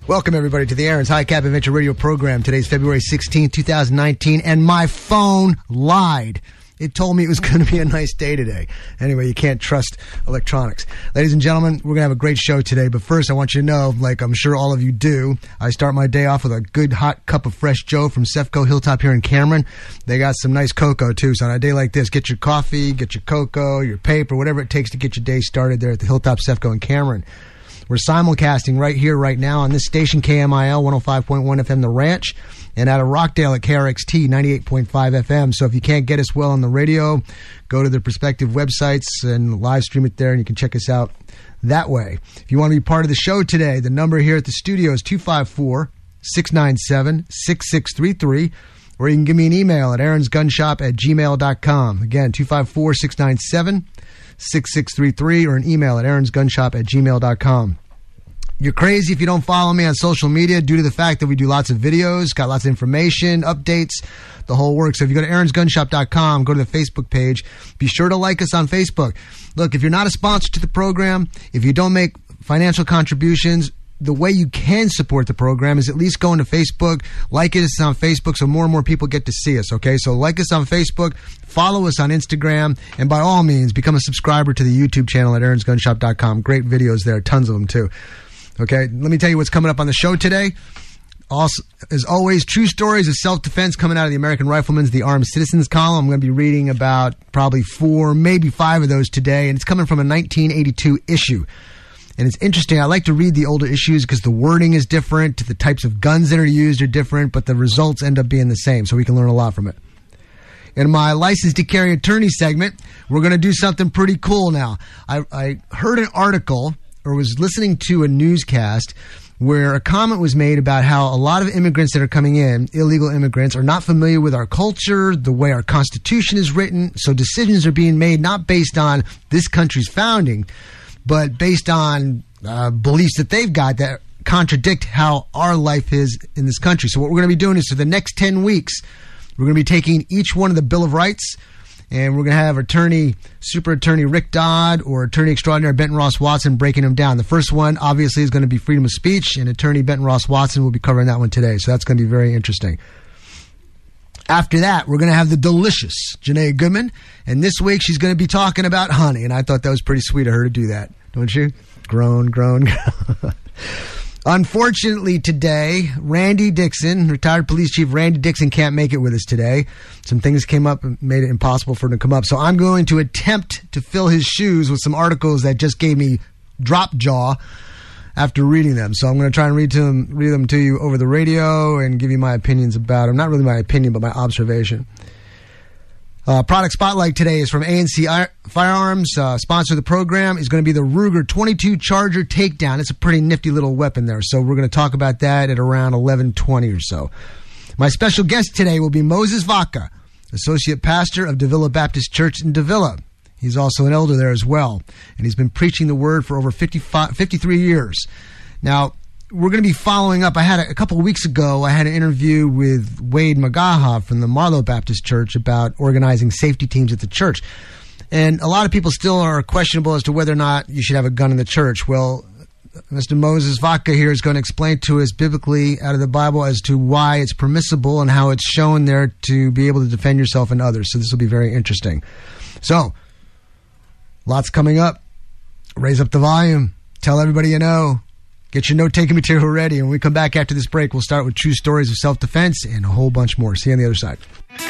Welcome, everybody, to the Aaron's High Cap Adventure Radio program. Today's February 16th, 2019, and my phone lied. It told me it was going to be a nice day today. Anyway, you can't trust electronics. Ladies and gentlemen, we're going to have a great show today, but first I want you to know, like I'm sure all of you do, I start my day off with a good hot cup of fresh Joe from Cefco Hilltop here in Cameron. They got some nice cocoa, too, so on a day like this, get your coffee, get your cocoa, your paper, whatever it takes to get your day started there at the Hilltop Cefco in Cameron. We're simulcasting right here, right now on this station, KMIL 105.1 FM, The Ranch, and out of Rockdale at KRXT 98.5 FM. So if you can't get us well on the radio, go to the respective websites and live stream it there, and you can check us out that way. If you want to be part of the show today, the number here at the studio is 254-697-6633, or you can give me an email at aaronsgunshop@gmail.com. Again, 254-697-6633, or an email at aaronsgunshop@gmail.com. You're crazy if you don't follow me on social media due to the fact that we do lots of videos, got lots of information, updates, the whole works. So if you go to aaronsgunshop.com, go to the Facebook page, be sure to like us on Facebook. Look, if you're not a sponsor to the program, if you don't make financial contributions, the way you can support the program is at least go into Facebook, like us on Facebook so more and more people get to see us, okay? So like us on Facebook, follow us on Instagram, and by all means, become a subscriber to the YouTube channel at aaronsgunshop.com. Great videos there, tons of them too. Okay, let me tell you what's coming up on the show today. Also, as always, true stories of self-defense coming out of the American Rifleman's The Armed Citizens column. I'm going to be reading about probably 4, maybe 5 of those today, and it's coming from a 1982 issue. And it's interesting. I like to read the older issues because the wording is different, the types of guns that are used are different, but the results end up being the same, so we can learn a lot from it. In my License to Carry Attorney segment, we're going to do something pretty cool now. I heard an article, or was listening to a newscast, where a comment was made about how a lot of immigrants that are coming in, illegal immigrants, are not familiar with our culture, the way our Constitution is written, so decisions are being made not based on this country's founding, but based on beliefs that they've got that contradict how our life is in this country. So what we're going to be doing is for the next 10 weeks, we're going to be taking each one of the Bill of Rights, and we're going to have Super Attorney Rick Dodd or Attorney Extraordinary Benton Ross Watson breaking them down. The first one, obviously, is going to be freedom of speech, and Attorney Benton Ross Watson will be covering that one today. So that's going to be very interesting. After that, we're going to have the delicious Janae Goodman, and this week she's going to be talking about honey, and I thought that was pretty sweet of her to do that, don't you? Groan. Unfortunately today, Randy Dixon, retired police chief Randy Dixon, can't make it with us today. Some things came up and made it impossible for him to come up, so I'm going to attempt to fill his shoes with some articles that just gave me drop jaw after reading them. So I'm going to try and read them to you over the radio and give you my opinions about them. Not really my opinion, but my observation. Product Spotlight today is from ANC Firearms. Sponsor of the program is going to be the Ruger 22 Charger Takedown. It's a pretty nifty little weapon there. So we're going to talk about that at around 11:20 or so. My special guest today will be Moses Vaca, Associate Pastor of Davila Baptist Church in Davila. He's also an elder there as well, and he's been preaching the word for over 53 years. Now, we're going to be following up. A couple of weeks ago, I had an interview with Wade Magaha from the Marlow Baptist Church about organizing safety teams at the church. And a lot of people still are questionable as to whether or not you should have a gun in the church. Well, Mr. Moses Vaca here is going to explain to us biblically out of the Bible as to why it's permissible and how it's shown there to be able to defend yourself and others. So this will be very interesting. So, lots coming up. Raise up the volume. Tell everybody you know. Get your note-taking material ready. And when we come back after this break, we'll start with true stories of self-defense and a whole bunch more. See you on the other side.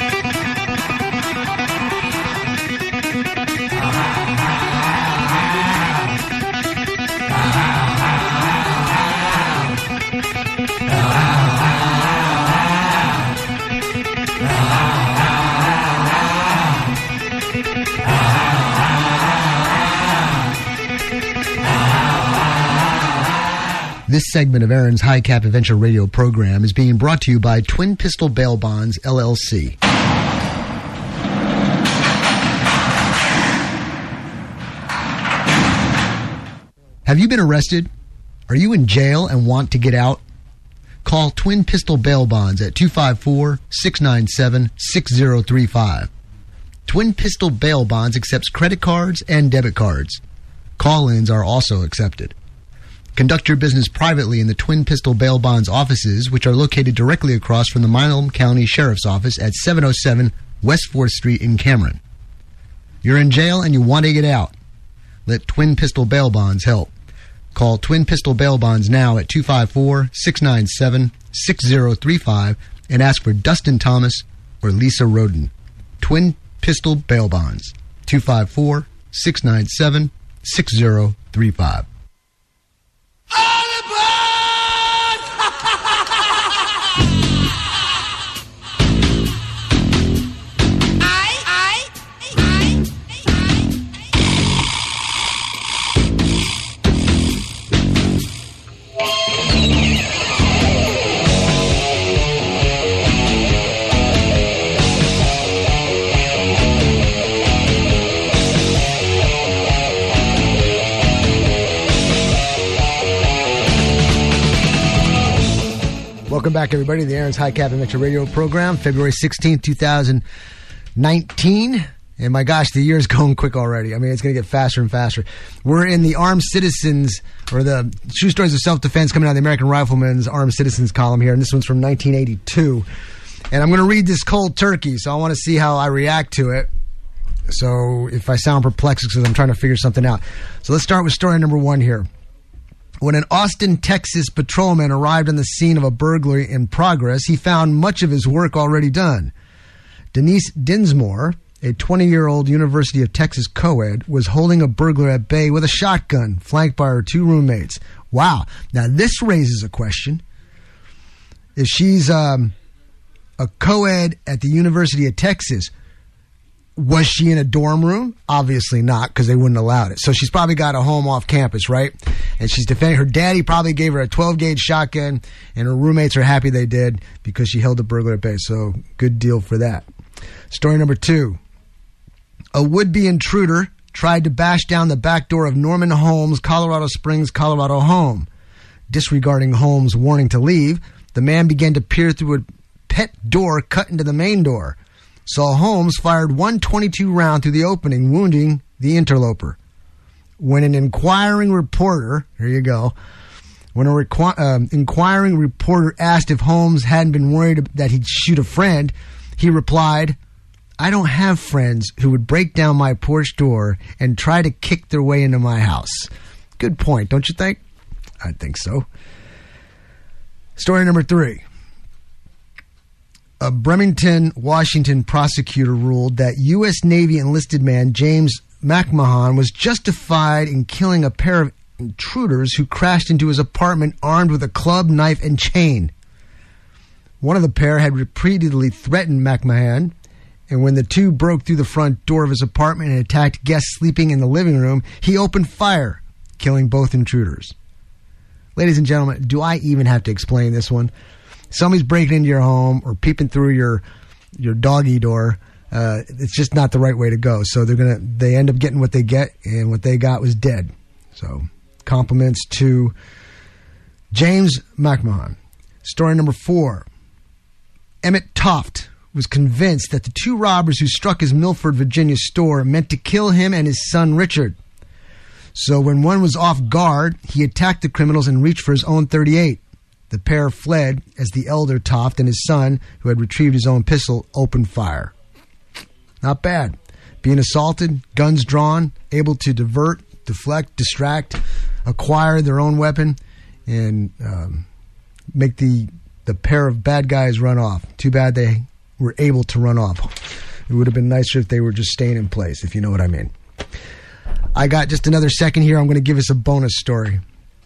This segment of Aaron's High Cap Adventure Radio program is being brought to you by Twin Pistol Bail Bonds, LLC. Have you been arrested? Are you in jail and want to get out? Call Twin Pistol Bail Bonds at 254-697-6035. Twin Pistol Bail Bonds accepts credit cards and debit cards. Call-ins are also accepted. Conduct your business privately in the Twin Pistol Bail Bonds offices, which are located directly across from the Milam County Sheriff's Office at 707 West 4th Street in Cameron. You're in jail and you want to get out. Let Twin Pistol Bail Bonds help. Call Twin Pistol Bail Bonds now at 254-697-6035 and ask for Dustin Thomas or Lisa Roden. Twin Pistol Bail Bonds, 254-697-6035. Welcome back, everybody, to the Aaron's High Cap and Metro Radio program, February 16th, 2019. And my gosh, the year's going quick already. I mean, it's going to get faster and faster. We're in the Armed Citizens, or the True Stories of Self-Defense, coming out of the American Rifleman's Armed Citizens column here. And this one's from 1982. And I'm going to read this cold turkey, so I want to see how I react to it. So if I sound perplexed, it's because I'm trying to figure something out. So let's start with story number 1 here. When an Austin, Texas patrolman arrived on the scene of a burglary in progress, he found much of his work already done. Denise Dinsmore, a 20-year-old University of Texas co-ed, was holding a burglar at bay with a shotgun, flanked by her 2 roommates. Wow. Now, this raises a question. If she's a co-ed at the University of Texas, was she in a dorm room? Obviously not, because they wouldn't allow it. So she's probably got a home off campus, right? And she's defending. Her daddy probably gave her a 12-gauge shotgun, and her roommates are happy they did because she held the burglar at bay. So good deal for that. Story number 2. A would-be intruder tried to bash down the back door of Norman Holmes' Colorado Springs, Colorado home. Disregarding Holmes' warning to leave, the man began to peer through a pet door cut into the main door. So Holmes fired one .22 round through the opening, wounding the interloper. When an inquiring reporter, here you go, when an inquiring reporter asked if Holmes hadn't been worried that he'd shoot a friend, he replied, "I don't have friends who would break down my porch door and try to kick their way into my house." Good point, don't you think? I think so. Story number 3. A Bremerton, Washington prosecutor ruled that U.S. Navy enlisted man James McMahon was justified in killing a pair of intruders who crashed into his apartment armed with a club, knife, and chain. One of the pair had repeatedly threatened McMahon, and when the two broke through the front door of his apartment and attacked guests sleeping in the living room, he opened fire, killing both intruders. Ladies and gentlemen, do I even have to explain this one? Somebody's breaking into your home or peeping through your doggy door. It's just not the right way to go. So they end up getting what they get, and what they got was dead. So compliments to James McMahon. Story number 4. Emmett Toft was convinced that the 2 robbers who struck his Milford, Virginia store meant to kill him and his son Richard. So when one was off guard, he attacked the criminals and reached for his own .38. The pair fled as the elder Toft and his son, who had retrieved his own pistol, opened fire. Not bad. Being assaulted, guns drawn, able to divert, deflect, distract, acquire their own weapon, and make the pair of bad guys run off. Too bad they were able to run off. It would have been nicer if they were just staying in place, if you know what I mean. I got just another second here. I'm going to give us a bonus story.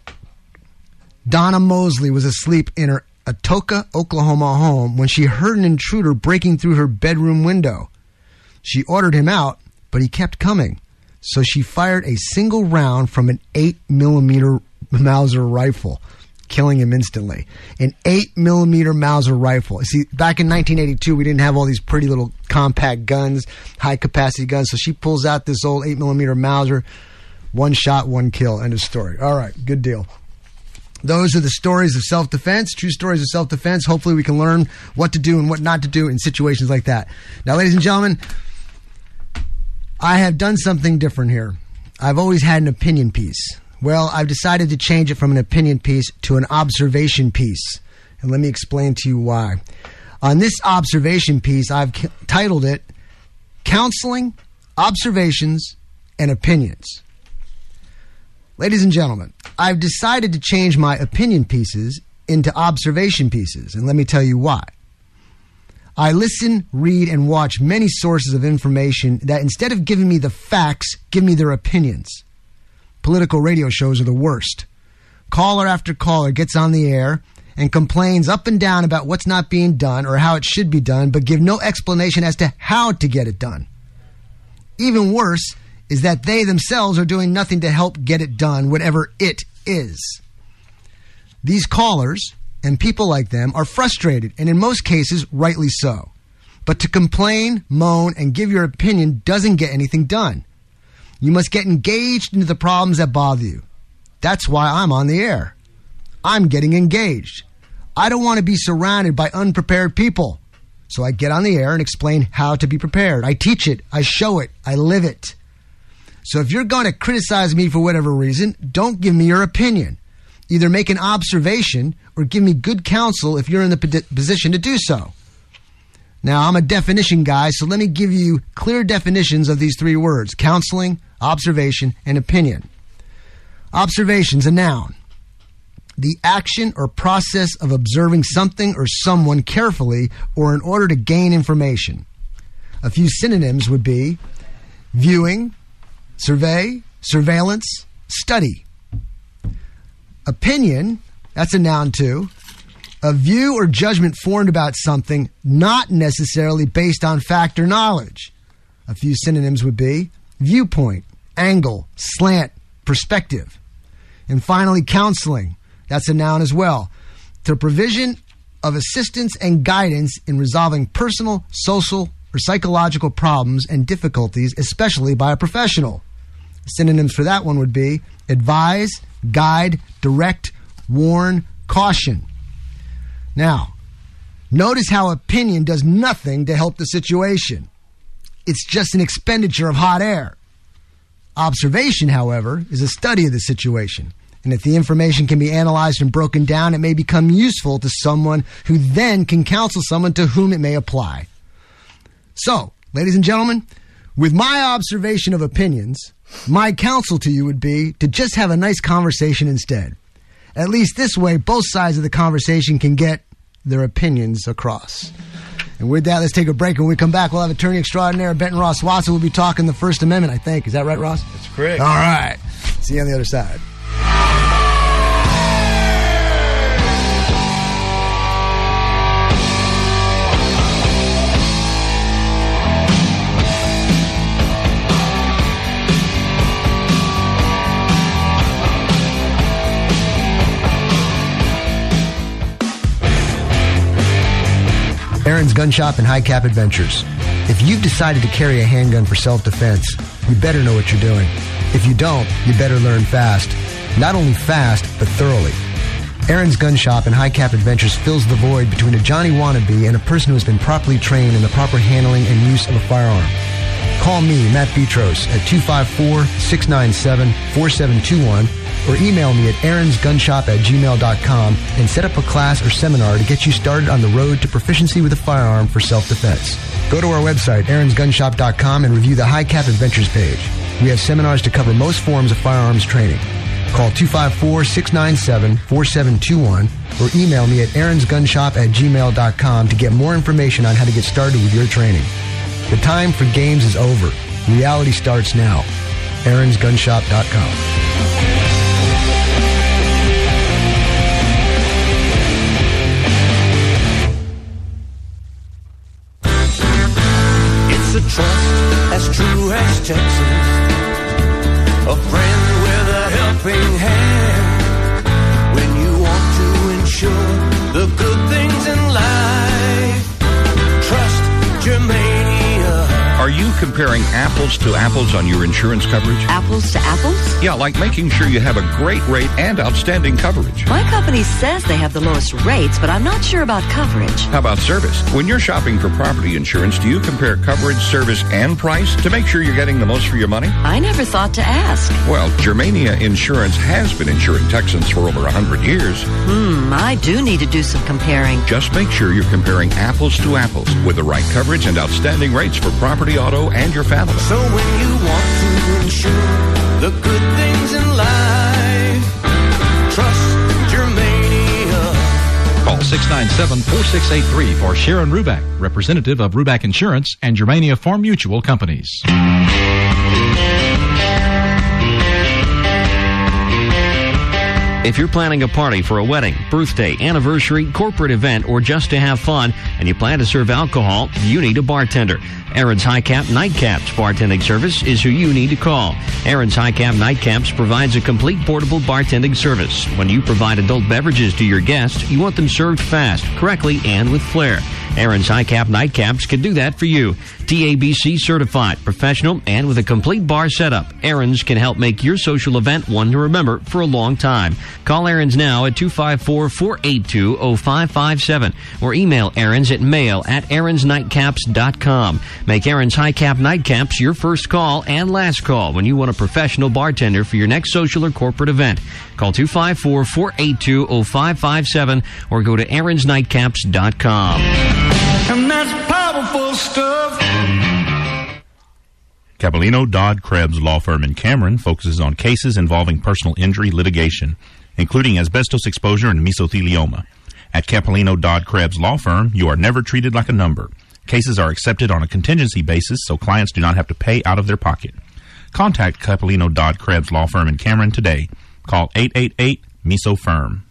Donna Mosley was asleep in her Atoka, Oklahoma home when she heard an intruder breaking through her bedroom window. She ordered him out, but he kept coming. So she fired a single round from an 8mm Mauser rifle, killing him instantly. An 8mm Mauser rifle. See, back in 1982, we didn't have all these pretty little compact guns, high-capacity guns. So she pulls out this old 8mm Mauser. One shot, one kill. End of story. All right, good deal. Those are the stories of self-defense, true stories of self-defense. Hopefully we can learn what to do and what not to do in situations like that. Now, ladies and gentlemen, I have done something different here. I've always had an opinion piece. Well, I've decided to change it from an opinion piece to an observation piece. And let me explain to you why. On this observation piece, I've titled it Counseling, Observations, and Opinions. Ladies and gentlemen, I've decided to change my opinion pieces into observation pieces, and let me tell you why. I listen, read, and watch many sources of information that instead of giving me the facts, give me their opinions. Political radio shows are the worst. Caller after caller gets on the air and complains up and down about what's not being done or how it should be done, but give no explanation as to how to get it done. Even worse is that they themselves are doing nothing to help get it done, whatever it is. These callers and people like them are frustrated, and in most cases, rightly so. But to complain, moan, and give your opinion doesn't get anything done. You must get engaged into the problems that bother you. That's why I'm on the air. I'm getting engaged. I don't want to be surrounded by unprepared people. So I get on the air and explain how to be prepared. I teach it. I show it. I live it. So if you're going to criticize me for whatever reason, don't give me your opinion. Either make an observation or give me good counsel if you're in the position to do so. Now, I'm a definition guy, so let me give you clear definitions of these three words: counseling, observation, and opinion. Observation's a noun. The action or process of observing something or someone carefully or in order to gain information. A few synonyms would be viewing, survey, surveillance, study. Opinion, that's a noun too. A view or judgment formed about something not necessarily based on fact or knowledge. A few synonyms would be viewpoint, angle, slant, perspective. And finally, counseling. That's a noun as well. The provision of assistance and guidance in resolving personal, social, or psychological problems and difficulties, especially by a professional. Synonyms for that one would be advise, guide, direct, warn, caution. Now, notice how opinion does nothing to help the situation. It's just an expenditure of hot air. Observation, however, is a study of the situation. And if the information can be analyzed and broken down, it may become useful to someone who then can counsel someone to whom it may apply. So, ladies and gentlemen, with my observation of opinions, my counsel to you would be to just have a nice conversation instead. At least this way, both sides of the conversation can get their opinions across. And with that, let's take a break. When we come back, we'll have attorney extraordinaire Benton Ross Watson. We'll be talking the First Amendment, I think. Is that right, Ross? That's correct. All right. See you on the other side. Aaron's Gun Shop and High Cap Adventures. If you've decided to carry a handgun for self-defense, you better know what you're doing. If you don't, you better learn fast. Not only fast, but thoroughly. Aaron's Gun Shop and High Cap Adventures fills the void between a Johnny wannabe and a person who has been properly trained in the proper handling and use of a firearm. Call me, Matt Petros, at 254-697-4721 or email me at aaronsgunshop@gmail.com and set up a class or seminar to get you started on the road to proficiency with a firearm for self-defense. Go to our website, aaronsgunshop.com, and review the High Cap Adventures page. We have seminars to cover most forms of firearms training. Call 254-697-4721 or email me at aaronsgunshop@gmail.com to get more information on how to get started with your training. The time for games is over. Reality starts now. aaronsgunshop.com. It's a trust as true as Texas, a friend with a helping hand, when you want to ensure the good things in life. Trust Germania. Are you comparing apples to apples on your insurance coverage? Apples to apples? Yeah, like making sure you have a great rate and outstanding coverage. My company says they have the lowest rates, but I'm not sure about coverage. How about service? When you're shopping for property insurance, do you compare coverage, service, and price to make sure you're getting the most for your money? I never thought to ask. Well, Germania Insurance has been insuring Texans for over 100 years. I do need to do some comparing. Just make sure you're comparing apples to apples with the right coverage and outstanding rates for property, auto, and your family. So when you want to insure the good things in life, trust Germania. Call 697-4683 for Sharon Ruback, representative of Ruback Insurance and Germania Farm Mutual Companies. If you're planning a party for a wedding, birthday, anniversary, corporate event, or just to have fun, and you plan to serve alcohol, you need a bartender. Aaron's High Cap Nightcaps bartending service is who you need to call. Aaron's High Cap Nightcaps provides a complete portable bartending service. When you provide adult beverages to your guests, you want them served fast, correctly, and with flair. Aaron's High Cap Nightcaps can do that for you. TABC certified, professional, and with a complete bar setup, Aaron's can help make your social event one to remember for a long time. Call Aaron's now at 254-482-0557 or email Aaron's at mail@aaronsnightcaps.com. Make Aaron's High Cap Nightcaps your first call and last call when you want a professional bartender for your next social or corporate event. Call 254-482-0557 or go to aaronsnightcaps.com. And that's powerful stuff. Capellino, Dodd, Krebs Law Firm in Cameron focuses on cases involving personal injury litigation, including asbestos exposure and mesothelioma. At Capellino, Dodd, Krebs Law Firm, you are never treated like a number. Cases are accepted on a contingency basis, so clients do not have to pay out of their pocket. Contact Capellino, Dodd, Krebs Law Firm in Cameron today. Call 888-MESO-FIRM.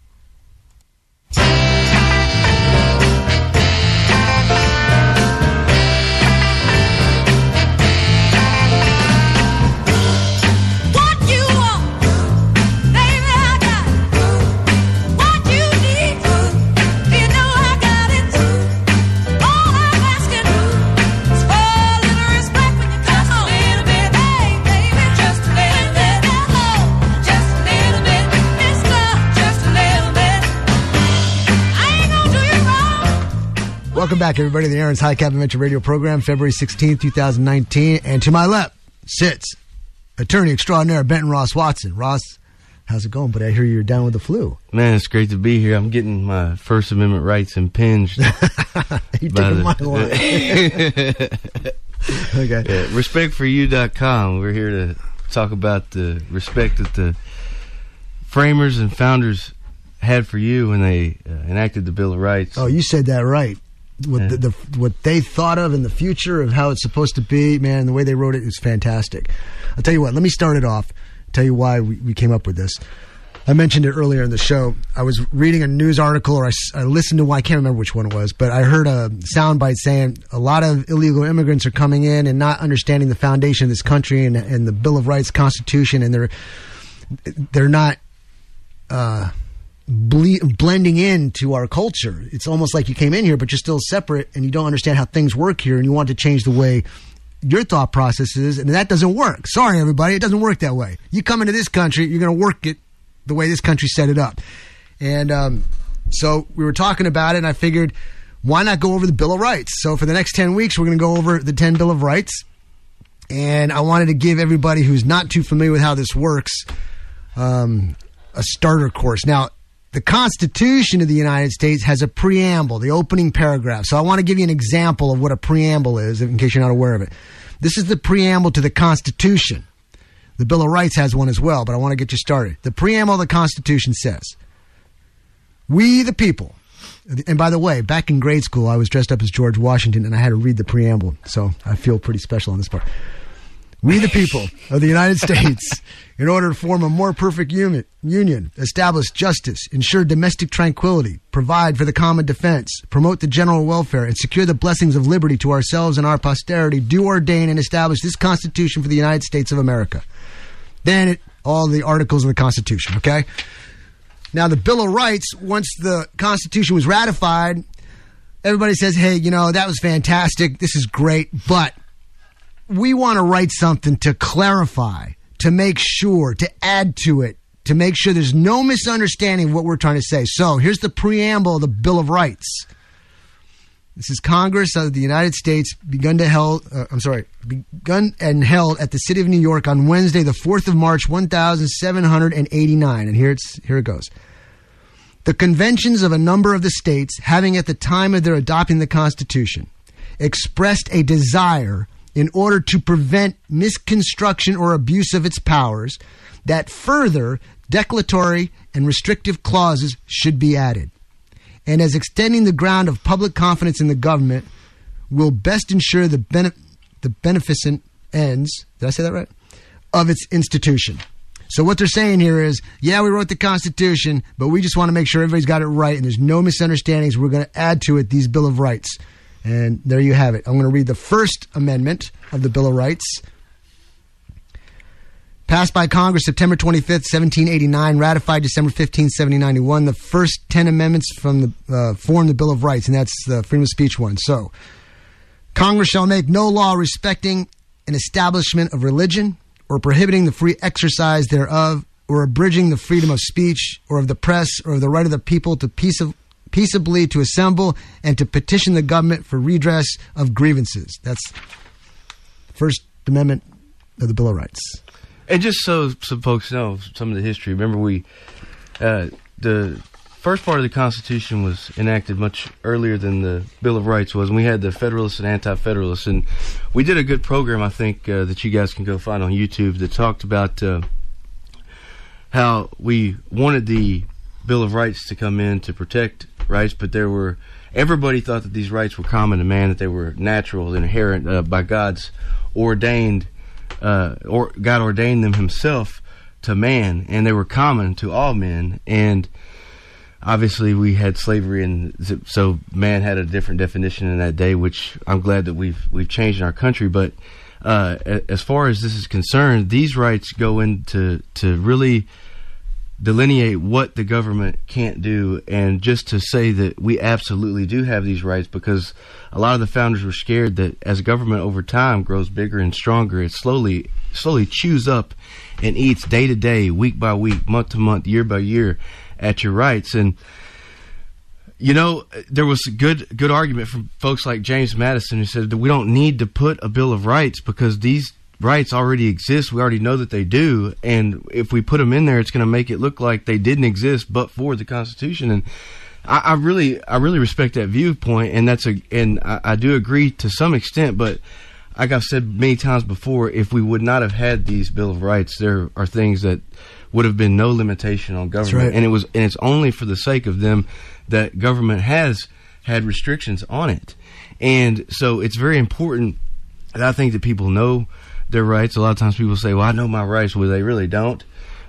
Welcome back, everybody, to the Aaron's High Cap Adventure Radio program, February 16th, 2019. And to my left sits attorney extraordinaire Benton Ross Watson. Ross, how's it going? But I hear you're down with the flu. Man, it's great to be here. I'm getting my First Amendment rights impinged. You taking my line. Okay. Yeah, respectforyou.com. We're here to talk about the respect that the framers and founders had for you when they enacted the Bill of Rights. Oh, you said that right. What they thought of in the future of how it's supposed to be, man, the way they wrote it is fantastic. I'll tell you what, let me start it off, tell you why we came up with this. I mentioned it earlier in the show. I was reading a news article, or I listened to one, I can't remember which one it was, but I heard a soundbite saying a lot of illegal immigrants are coming in and not understanding the foundation of this country and the Bill of Rights, Constitution, and they're not blending into our culture. It's almost like you came in here, but you're still separate, and you don't understand how things work here, and you want to change the way your thought process is, and that doesn't work. Sorry, everybody, it doesn't work that way. You come into this country, you're going to work it the way this country set it up. And so we were talking about it, and I figured, why not go over the Bill of Rights? So for the next 10 weeks, we're going to go over the 10 Bill of Rights, and I wanted to give everybody who's not too familiar with how this works a starter course. Now, the Constitution of the United States has a preamble, the opening paragraph. So I want to give you an example of what a preamble is, in case you're not aware of it. This is the preamble to the Constitution. The Bill of Rights has one as well, but I want to get you started. The preamble of the Constitution says, "We the people," and by the way, back in grade school, I was dressed up as George Washington, and I had to read the preamble, so I feel pretty special on this part. "We the people of the United States, in order to form a more perfect union, establish justice, ensure domestic tranquility, provide for the common defense, promote the general welfare, and secure the blessings of liberty to ourselves and our posterity, do ordain and establish this Constitution for the United States of America." Then all the articles of the Constitution, okay? Now, the Bill of Rights, once the Constitution was ratified, everybody says, hey, that was fantastic, this is great, but we want to write something to clarify, to make sure, to add to it, to make sure there's no misunderstanding of what we're trying to say. So here's the preamble of the Bill of Rights. This is Congress of the United States begun and held at the city of New York on Wednesday, the 4th of March, 1789. And here it goes. The conventions of a number of the states, having at the time of their adopting the Constitution, expressed a desire in order to prevent misconstruction or abuse of its powers, that further declaratory and restrictive clauses should be added. And as extending the ground of public confidence in the government will best ensure the beneficent ends, did I say that right? Of its institution. So what they're saying here is, yeah, we wrote the Constitution, but we just want to make sure everybody's got it right and there's no misunderstandings. We're going to add to it these Bill of Rights. And there you have it. I'm going to read the First Amendment of the Bill of Rights. Passed by Congress September 25th, 1789, ratified December 15th, 1791. The first 10 amendments from the form the Bill of Rights, and that's the freedom of speech one. So, Congress shall make no law respecting an establishment of religion or prohibiting the free exercise thereof or abridging the freedom of speech or of the press or of the right of the people to peaceably to assemble and to petition the government for redress of grievances. That's the First Amendment of the Bill of Rights. And just so some folks know some of the history, remember the first part of the Constitution was enacted much earlier than the Bill of Rights was, and we had the Federalists and Anti-Federalists, and we did a good program, I think, that you guys can go find on YouTube that talked about how we wanted the Bill of Rights to come in to protect rights, but everybody thought that these rights were common to man, that they were natural, inherent, by God's ordained, or God ordained them himself to man, and they were common to all men. And obviously we had slavery, and so man had a different definition in that day, which I'm glad that we've changed in our country. But as far as this is concerned, these rights go into really delineate what the government can't do, and just to say that we absolutely do have these rights, because a lot of the founders were scared that as government over time grows bigger and stronger, it slowly chews up and eats day to day, week by week, month to month, year by year at your rights. And you know, there was a good argument from folks like James Madison, who said that we don't need to put a Bill of Rights because these rights already exist. We already know that they do, and if we put them in there, it's going to make it look like they didn't exist but for the Constitution. And I really respect that viewpoint, and I do agree to some extent. But like I've said many times before, if we would not have had these Bill of Rights, there are things that would have been no limitation on government, right. and it's only for the sake of them that government has had restrictions on it. And so it's very important that I think that people know their rights. A lot of times people say, well, I know my rights. Well, they really don't.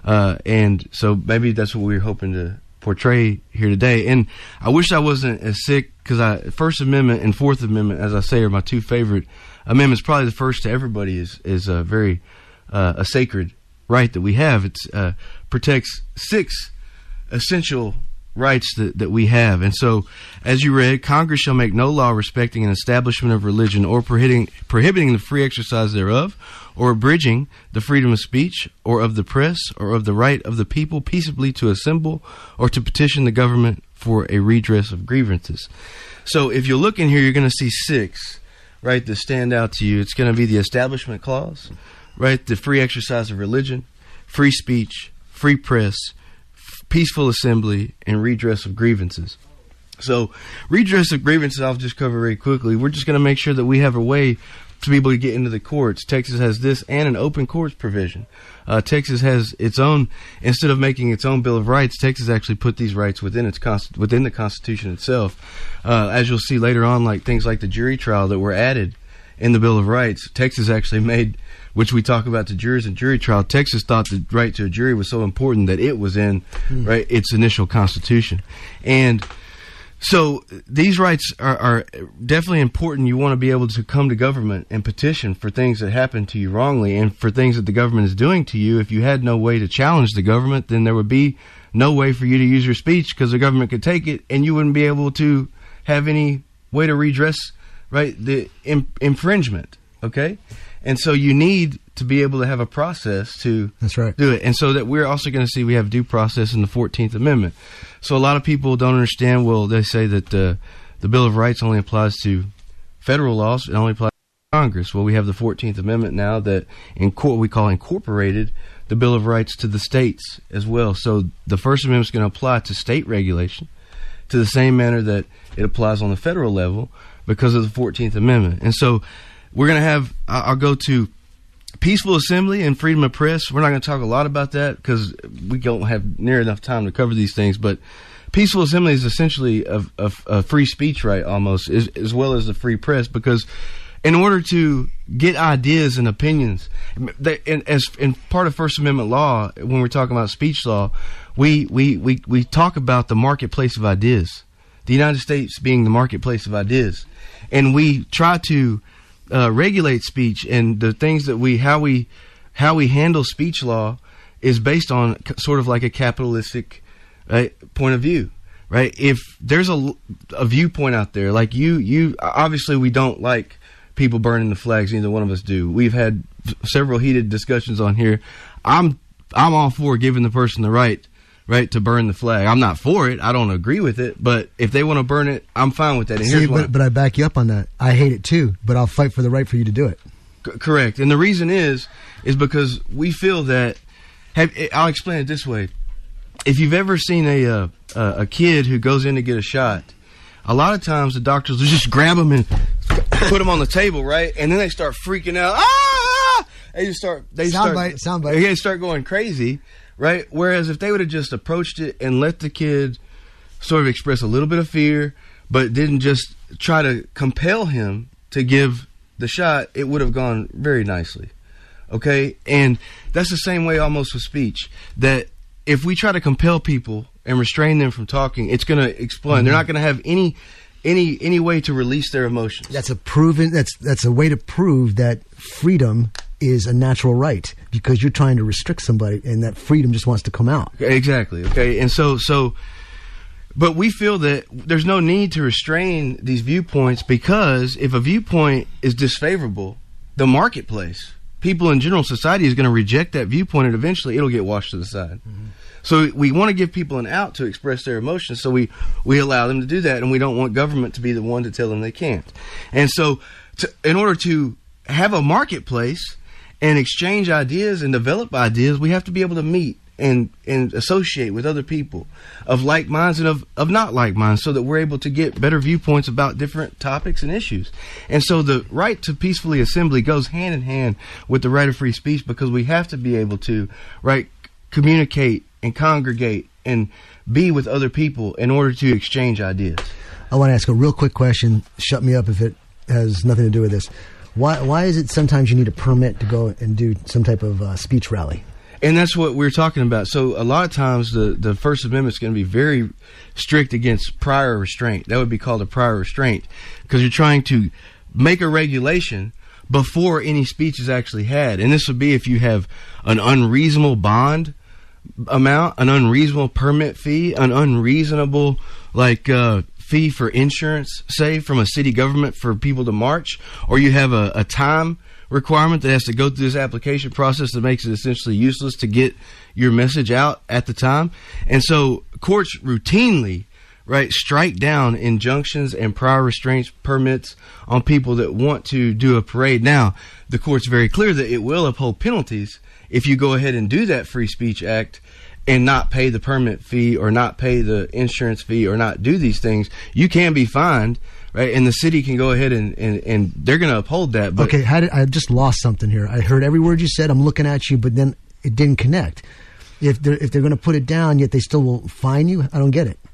And so maybe that's what we're hoping to portray here today. And I wish I wasn't as sick, because First Amendment and Fourth Amendment, as I say, are my two favorite amendments. Probably the first to everybody is a very a sacred right that we have. It protects 6 essential rights that we have. And so, as you read, Congress shall make no law respecting an establishment of religion or prohibiting the free exercise thereof, or abridging the freedom of speech or of the press or of the right of the people peaceably to assemble or to petition the government for a redress of grievances. So if you look in here, you're going to see 6, right, that stand out to you. It's going to be the Establishment Clause, right, the free exercise of religion, free speech, free press, peaceful assembly, and redress of grievances. So redress of grievances I'll just cover very quickly. We're just going to make sure that we have a way to be able to get into the courts. Texas has this and an open courts provision. Texas has its own, instead of making its own Bill of Rights, Texas actually put these rights within the Constitution itself. As you'll see later on, like things like the jury trial that were added in the Bill of Rights, Texas actually made, which we talk about the jurors and jury trial. Texas thought the right to a jury was so important that it was in right its initial Constitution. And so these rights are definitely important. You want to be able to come to government and petition for things that happen to you wrongly and for things that the government is doing to you. If you had no way to challenge the government, then there would be no way for you to use your speech, because the government could take it and you wouldn't be able to have any way to redress, right, the infringement Okay, and so you need to be able to have a process to That's right. do it. And so that we're also going to see we have due process in the 14th Amendment. So a lot of people don't understand. Well, they say that the Bill of Rights only applies to federal laws. It only applies to Congress. Well, we have the 14th Amendment now that we call incorporated the Bill of Rights to the states as well. So the First Amendment is going to apply to state regulation to the same manner that it applies on the federal level because of the 14th Amendment. And so we're going to have, I'll go to peaceful assembly and freedom of press. We're not going to talk a lot about that because we don't have near enough time to cover these things. But peaceful assembly is essentially a free speech right almost, as well as the free press, because in order to get ideas and opinions, as in part of First Amendment law, when we're talking about speech law, we talk about the marketplace of ideas, the United States being the marketplace of ideas, and we try to regulate speech, and the things that how we handle speech law is based on sort of like a capitalistic point of view, right? If there's a viewpoint out there, like you obviously we don't like people burning the flags. Neither one of us do. We've had several heated discussions on here. I'm all for giving the person the right to burn the flag. I'm not for it. I don't agree with it. But if they want to burn it, I'm fine with that. And See, but I back you up on that. I hate it too, but I'll fight for the right for you to do it. Correct. And the reason is because we feel that. I'll explain it this way. If you've ever seen a kid who goes in to get a shot, a lot of times the doctors will just grab them and put them on the table, right? And then they start freaking out. Ah! They start going crazy, right? Whereas if they would have just approached it and let the kid sort of express a little bit of fear, but didn't just try to compel him to give the shot, it would have gone very nicely. Okay? And that's the same way almost with speech, that if we try to compel people and restrain them from talking, it's going to explode. Mm-hmm. They're not going to have any way to release their emotions. That's a way to prove that freedom is a natural right, because you're trying to restrict somebody and that freedom just wants to come out. Exactly. Okay. And so but we feel that there's no need to restrain these viewpoints, because if a viewpoint is disfavorable, the marketplace, people in general, society is going to reject that viewpoint, and eventually it'll get washed to the side. Mm-hmm. So we want to give people an out to express their emotions, so we allow them to do that, and we don't want government to be the one to tell them they can't. And so in order to have a marketplace and exchange ideas and develop ideas, we have to be able to meet and associate with other people of like minds and of not like minds, so that we're able to get better viewpoints about different topics and issues. And so the right to peacefully assembly goes hand in hand with the right of free speech, because we have to be able to communicate and congregate and be with other people in order to exchange ideas. I want to ask a real quick question. Shut me up if it has nothing to do with this. Why is it sometimes you need a permit to go and do some type of speech rally? And that's what we're talking about. So a lot of times the First Amendment is going to be very strict against prior restraint. That would be called a prior restraint, because you're trying to make a regulation before any speech is actually had. And this would be if you have an unreasonable bond amount, an unreasonable permit fee, an unreasonable fee for insurance, say, from a city government for people to march, or you have a time requirement that has to go through this application process that makes it essentially useless to get your message out at the time. And so courts routinely strike down injunctions and prior restraints permits on people that want to do a parade. Now, the court's very clear that it will uphold penalties if you go ahead and do that Free Speech Act and not pay the permit fee or not pay the insurance fee or not do these things. You can be fined, right? And the city can go ahead and they're going to uphold that. But okay, I just lost something here. I heard every word you said. I'm looking at you, but then it didn't connect. If they're going to put it down, yet they still will fine you, I don't get it.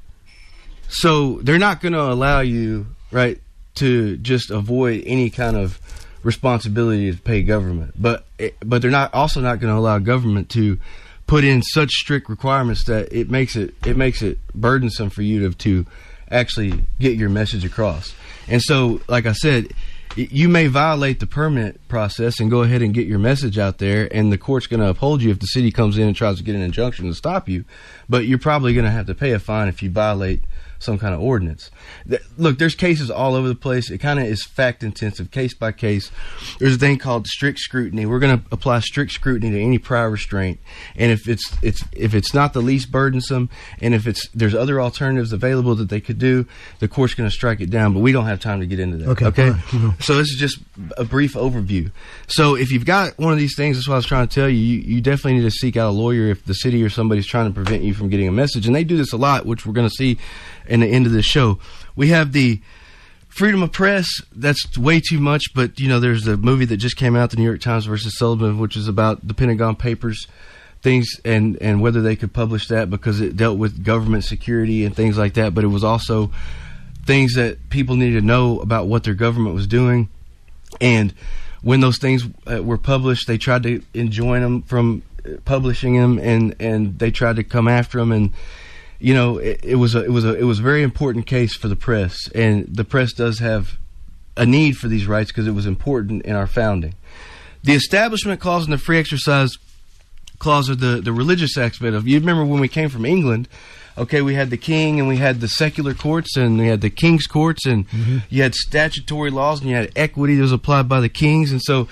So they're not going to allow you, to just avoid any kind of responsibility to pay government, but they're not going to allow government to put in such strict requirements that it makes it burdensome for you to actually get your message across. And so, like I said, you may violate the permit process and go ahead and get your message out there, and the court's going to uphold you if the city comes in and tries to get an injunction to stop you. But you're probably going to have to pay a fine if you violate some kind of ordinance. Look, there's cases all over the place. It kind of is fact intensive, case by case. There's a thing called strict scrutiny. We're going to apply strict scrutiny to any prior restraint, and if it's not the least burdensome, and if there's other alternatives available that they could do, the court's going to strike it down. But we don't have time to get into that. Okay? So this is just a brief overview. So if you've got one of these things, that's what I was trying to tell you. You definitely need to seek out a lawyer if the city or somebody's trying to prevent you from getting a message, and they do this a lot, which we're going to see in the end of this show. We have the freedom of press. That's way too much, but there's a movie that just came out, the New York Times versus Sullivan, which is about the Pentagon Papers things and whether they could publish that because it dealt with government security and things like that, but it was also things that people needed to know about what their government was doing. And when those things were published, they tried to enjoin them from publishing them, and they tried to come after them. And it was a very important case for the press, and the press does have a need for these rights because it was important in our founding. The Establishment Clause and the Free Exercise Clause are the religious aspect of. You remember when we came from England? Okay, we had the king and we had the secular courts and we had the king's courts, and you had statutory laws and you had equity that was applied by the kings, and so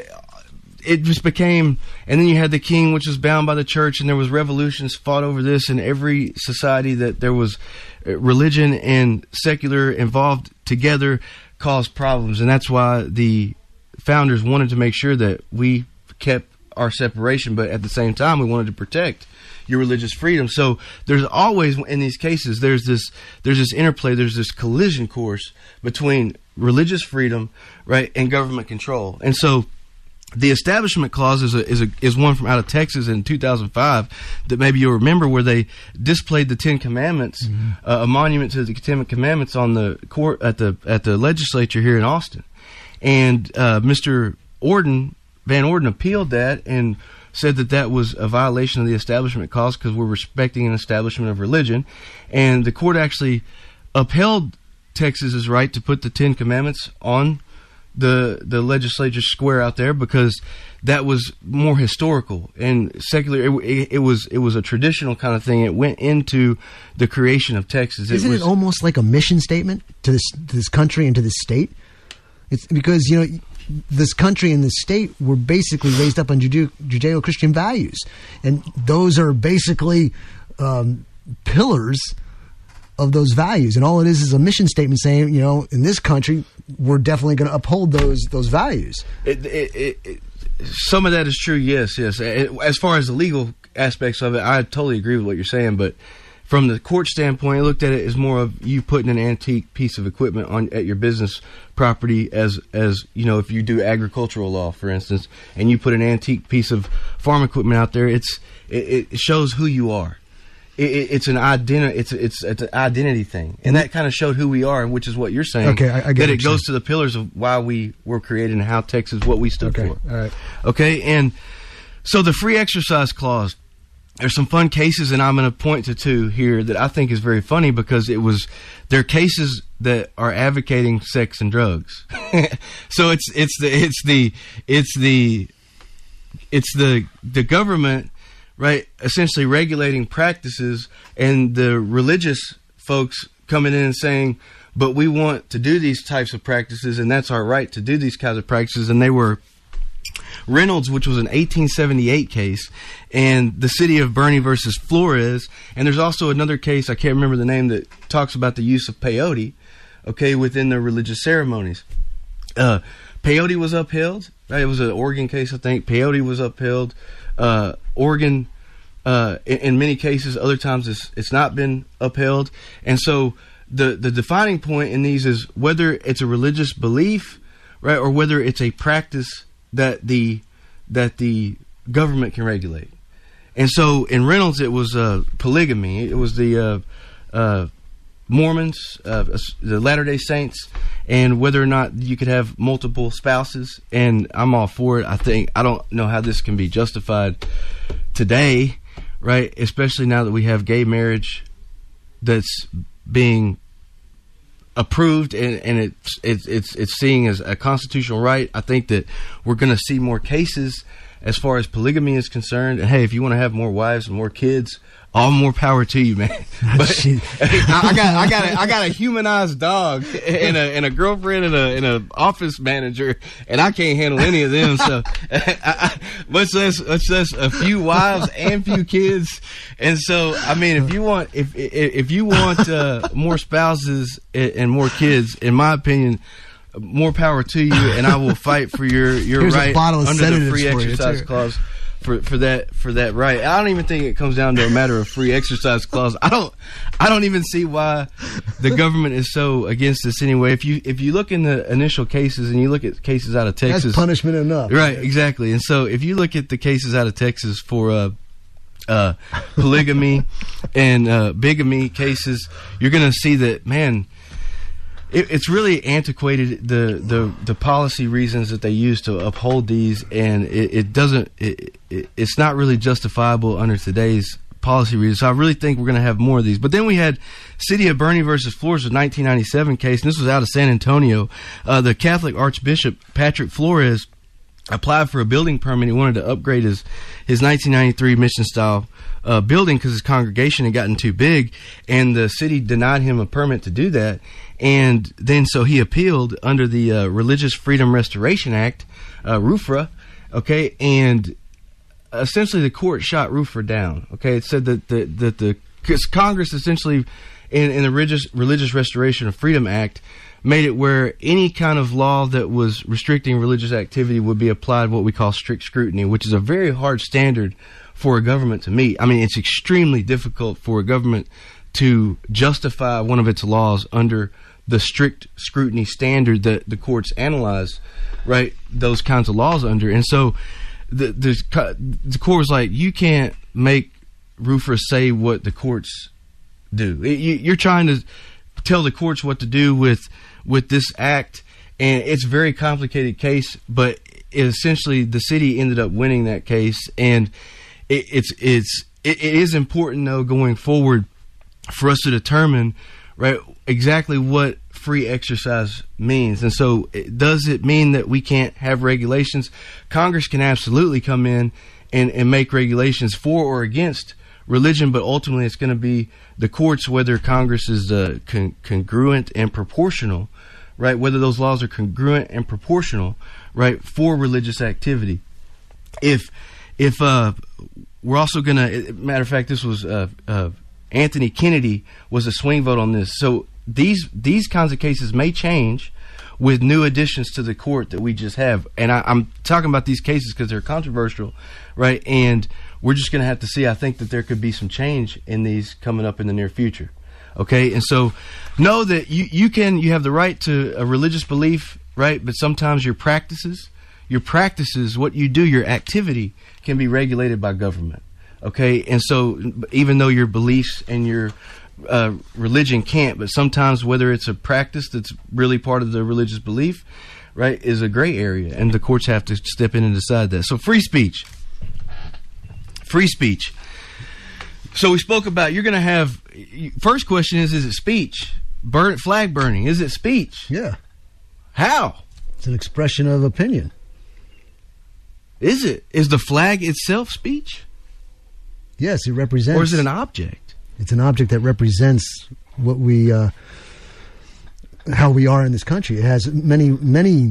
it just became. And then you had the king, which was bound by the church, and there was revolutions fought over this in every society that there was religion and secular involved together caused problems, and that's why the founders wanted to make sure that we kept our separation, but at the same time we wanted to protect your religious freedom. So there's always, in these cases, there's this interplay, there's this collision course between religious freedom, right, and government control. And so the Establishment Clause is one from out of Texas in 2005 that maybe you'll remember, where they displayed the Ten Commandments, a monument to the Ten Commandments on the court at the legislature here in Austin. And Mr. Van Orden appealed that and said that was a violation of the Establishment Clause because we're respecting an establishment of religion. And the court actually upheld Texas's right to put the Ten Commandments on the legislature square out there because that was more historical and secular. It was a traditional kind of thing. It went into the creation of Texas. Isn't it almost like a mission statement to this country and to this state? It's because this country and this state were basically raised up on Judeo-Christian values, and those are basically pillars of those values. And all it is a mission statement saying, in this country, we're definitely going to uphold those values. Some of that is true, yes. As far as the legal aspects of it, I totally agree with what you're saying, but from the court standpoint, I looked at it as more of you putting an antique piece of equipment at your business property, as if you do agricultural law, for instance, and you put an antique piece of farm equipment out there, it shows who you are. It's an identity. It's an identity thing, and that kind of showed who we are, which is what you're saying. Okay, I get that. It goes to the pillars of why we were created and how Texas, what we stood for. All right. Okay, and so the Free Exercise Clause. There's some fun cases, and I'm going to point to two here that I think is very funny because they're cases that are advocating sex and drugs. So it's the government, right, essentially regulating practices, and the religious folks coming in and saying, but we want to do these types of practices, and that's our right to do these kinds of practices. And they were Reynolds, which was an 1878 case, and the city of Bernie versus Flores. And there's also another case, I can't remember the name, that talks about the use of peyote, within the religious ceremonies. Peyote was upheld, right? It was an Oregon case, I think. Peyote was upheld. Oregon, in many cases, other times it's not been upheld. And so the defining point in these is whether it's a religious belief, right, or whether it's a practice that the government can regulate. And so in Reynolds, it was polygamy. It was the Mormons, the Latter-day Saints, and whether or not you could have multiple spouses. And I'm all for it. I don't know how this can be justified today, right? Especially now that we have gay marriage that's being approved and it's seen as a constitutional right. I think that we're going to see more cases as far as polygamy is concerned, and hey, if you want to have more wives and more kids, all more power to you, man. But I got a humanized dog and a girlfriend and a office manager, and I can't handle any of them. So much less a few wives and few kids. And so, I mean, if you want more spouses and more kids, in my opinion, more power to you, and I will fight for your Here's right a bottle of under the free sedatives for you, exercise too. clause. For that right. I don't even think it comes down to a matter of free exercise clause. I don't even see why the government is so against this anyway. If you look in the initial cases and you look at cases out of Texas, That's punishment enough. right? Exactly. And so if you look at the cases out of Texas for polygamy and bigamy cases, you're going to see that, man, it's really antiquated, the policy reasons that they use to uphold these, and it's not really justifiable under today's policy reasons. So I really think we're going to have more of these. But then we had City of Bernie versus Flores, a 1997 case, and this was out of San Antonio. The Catholic Archbishop Patrick Flores applied for a building permit. He wanted to upgrade his 1993 mission style building because his congregation had gotten too big, and the city denied him a permit to do that. And then so he appealed under the Religious Freedom Restoration Act, RFRA, okay, and essentially the court shot RFRA down. Okay, it said that the Congress essentially in the Religious Restoration of Freedom Act made it where any kind of law that was restricting religious activity would be applied what we call strict scrutiny, which is a very hard standard for a government to meet. I mean, it's extremely difficult for a government to justify one of its laws under the strict scrutiny standard that the courts analyze, right, those kinds of laws under. And so the court was like, you can't make RFRA say what the courts do. You're trying to tell the courts what to do with this act, and it's a very complicated case, but essentially the city ended up winning that case. And it is important, though, going forward for us to determine, right, exactly what free exercise means. And so does it mean that we can't have regulations? Congress can absolutely come in and make regulations for or against religion, but ultimately it's going to be the courts whether Congress is congruent and proportional, right, whether those laws are congruent and proportional, right, for religious activity. If we're also going to, matter of fact, this was Anthony Kennedy was a swing vote on this. So these kinds of cases may change with new additions to the court that we just have. And I'm talking about these cases because they're controversial, right? And we're just going to have to see. I think that there could be some change in these coming up in the near future. Okay, and so know that you have the right to a religious belief, right? But sometimes your practices, what you do, your activity can be regulated by government. Okay, and so even though your beliefs and your religion can't, but sometimes whether it's a practice that's really part of the religious belief, right, is a gray area, and the courts have to step in and decide that. So free speech. So we spoke about, you're going to have, first question is it speech? Flag burning, is it speech? Yeah. How? It's an expression of opinion. Is it? Is the flag itself speech? Yes, it represents. Or is it an object? It's an object that represents what we, how we are in this country. It has many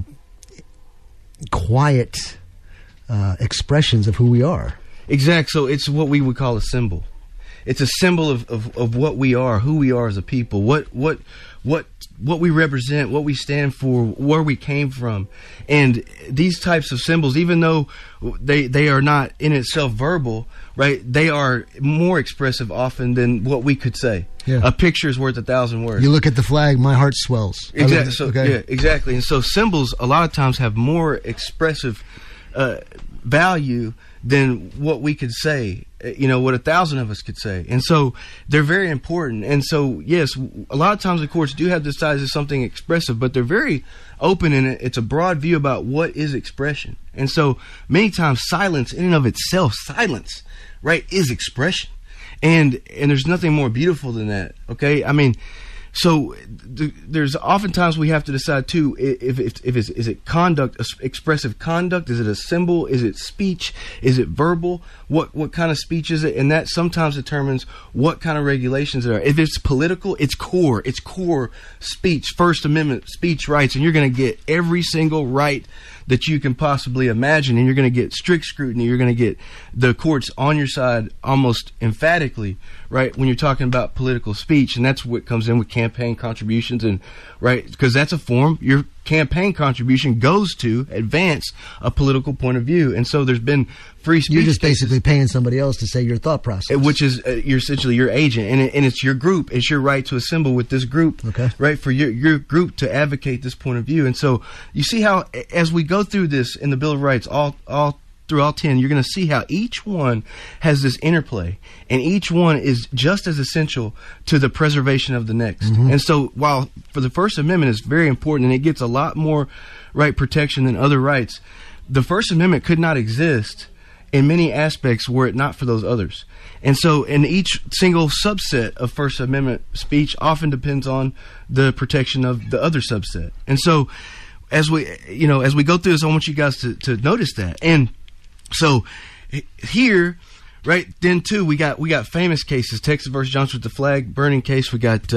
quiet expressions of who we are. Exactly. So it's what we would call a symbol. It's a symbol of what we are, who we are as a people, what we represent, what we stand for, where we came from. And these types of symbols, even though they are not in itself verbal, right, they are more expressive often than what we could say. Yeah. A picture is worth 1,000 words. You look at the flag, my heart swells. Exactly. So, okay. Yeah, exactly. And so symbols a lot of times have more expressive value than what we could say, what 1,000 of us could say. And so they're very important. And so, yes, a lot of times the courts do have to decide as something expressive, but they're very open in it. It's a broad view about what is expression. And so many times silence in and of itself, right, is expression. And there's nothing more beautiful than that. Okay. I mean, So there's oftentimes we have to decide too if is it conduct, expressive conduct, is it a symbol, is it speech, is it verbal, what kind of speech is it, and that sometimes determines what kind of regulations there are. If it's political, it's core speech, First Amendment speech rights, and you're going to get every single right that you can possibly imagine, and you're going to get strict scrutiny. You're going to get the courts on your side almost emphatically, right, when you're talking about political speech, and that's what comes in with campaign contributions, and right, because that's a form. Your campaign contribution goes to advance a political point of view, and so there's been free speech. You're just basically paying somebody else to say your thought process, which is you're essentially your agent, and it's your group. It's your right to assemble with this group, okay, right, for your group to advocate this point of view. And so you see how as we go through this in the Bill of Rights, all through all 10, you're going to see how each one has this interplay, and each one is just as essential to the preservation of the next. Mm-hmm. And so while for the First Amendment is very important, and it gets a lot more right protection than other rights, the First Amendment could not exist in many aspects were it not for those others. And so in each single subset of First Amendment speech often depends on the protection of the other subset. And so as we go through this, I want you guys to notice that. And so here, right, then too, we got famous cases. Texas versus Johnson with the flag burning case. We got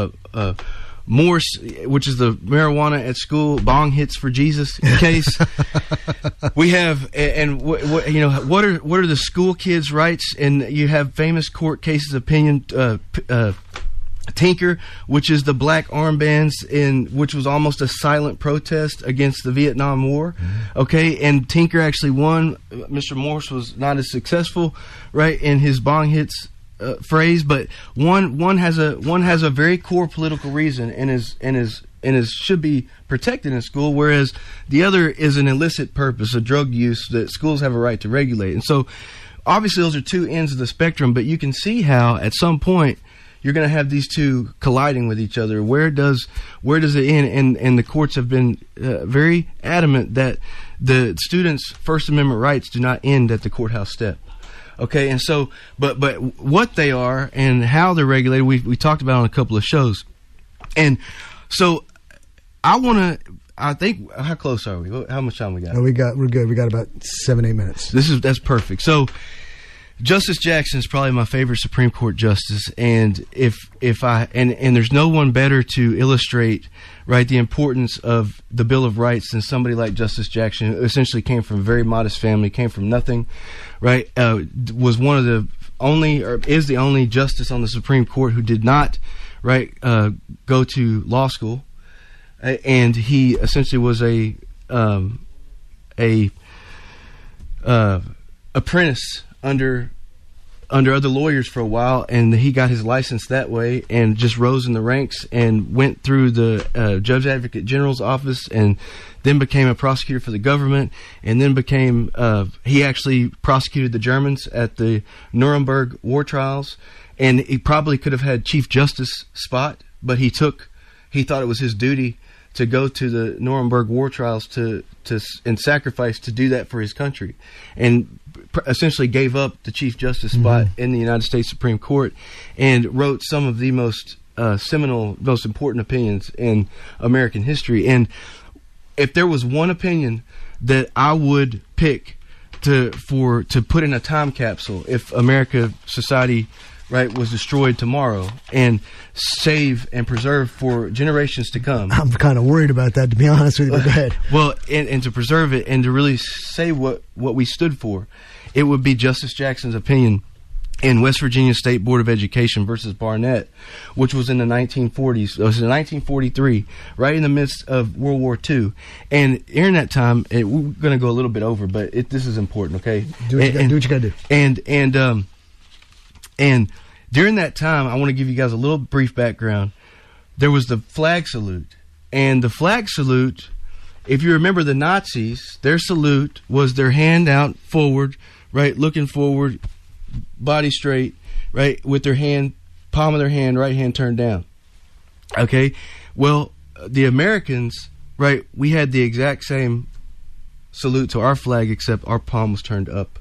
Morse, which is the marijuana at school bong hits for Jesus case. We have, and what are the school kids' rights? And you have famous court cases, opinion. Tinker, which is the black armbands, which was almost a silent protest against the Vietnam War. Okay, and Tinker actually won. Mr. Morse was not as successful, right, in his bong hits phrase, but one has a very core political reason and is should be protected in school, whereas the other is an illicit purpose, a drug use that schools have a right to regulate. And so, obviously, those are two ends of the spectrum. But you can see how at some point you're going to have these two colliding with each other. Where does it end? And the courts have been very adamant that the students' First Amendment rights do not end at the courthouse step. Okay, and so, but what they are and how they're regulated, we talked about on a couple of shows. And so I think, how close are we? How much time we got? No, we're good. We got about 7-8 minutes. That's perfect. So Justice Jackson is probably my favorite Supreme Court justice, and if there's no one better to illustrate, right, the importance of the Bill of Rights than somebody like Justice Jackson, who essentially came from a very modest family, came from nothing, right, was one of the only, or is the only justice on the Supreme Court who did not, right, go to law school, and he essentially was a apprentice under other lawyers for a while, and he got his license that way and just rose in the ranks and went through the Judge Advocate General's office, and then became a prosecutor for the government, and then became he actually prosecuted the Germans at the Nuremberg war trials, and he probably could have had Chief Justice spot, but he thought it was his duty to go to the Nuremberg war trials and sacrifice to do that for his country, and essentially gave up the Chief Justice spot in the United States Supreme Court, and wrote some of the most seminal, most important opinions in American history. And if there was one opinion that I would pick to put in a time capsule, if America society, right, was destroyed tomorrow, and save and preserve for generations to come. I'm kind of worried about that, to be honest with you. But go ahead. Well, and to preserve it and to really say what we stood for, it would be Justice Jackson's opinion in West Virginia State Board of Education versus Barnett, which was in the 1940s. It was in 1943, right in the midst of World War II. And during that time, we're going to go a little bit over, but this is important, okay? Do what you got to do. And during that time, I want to give you guys a little brief background. There was the flag salute. And the flag salute, if you remember the Nazis, their salute was their hand out forward, right, looking forward, body straight, right, with their hand, palm of their hand, right hand turned down. Okay? Well, the Americans, right, we had the exact same salute to our flag, except our palm was turned up.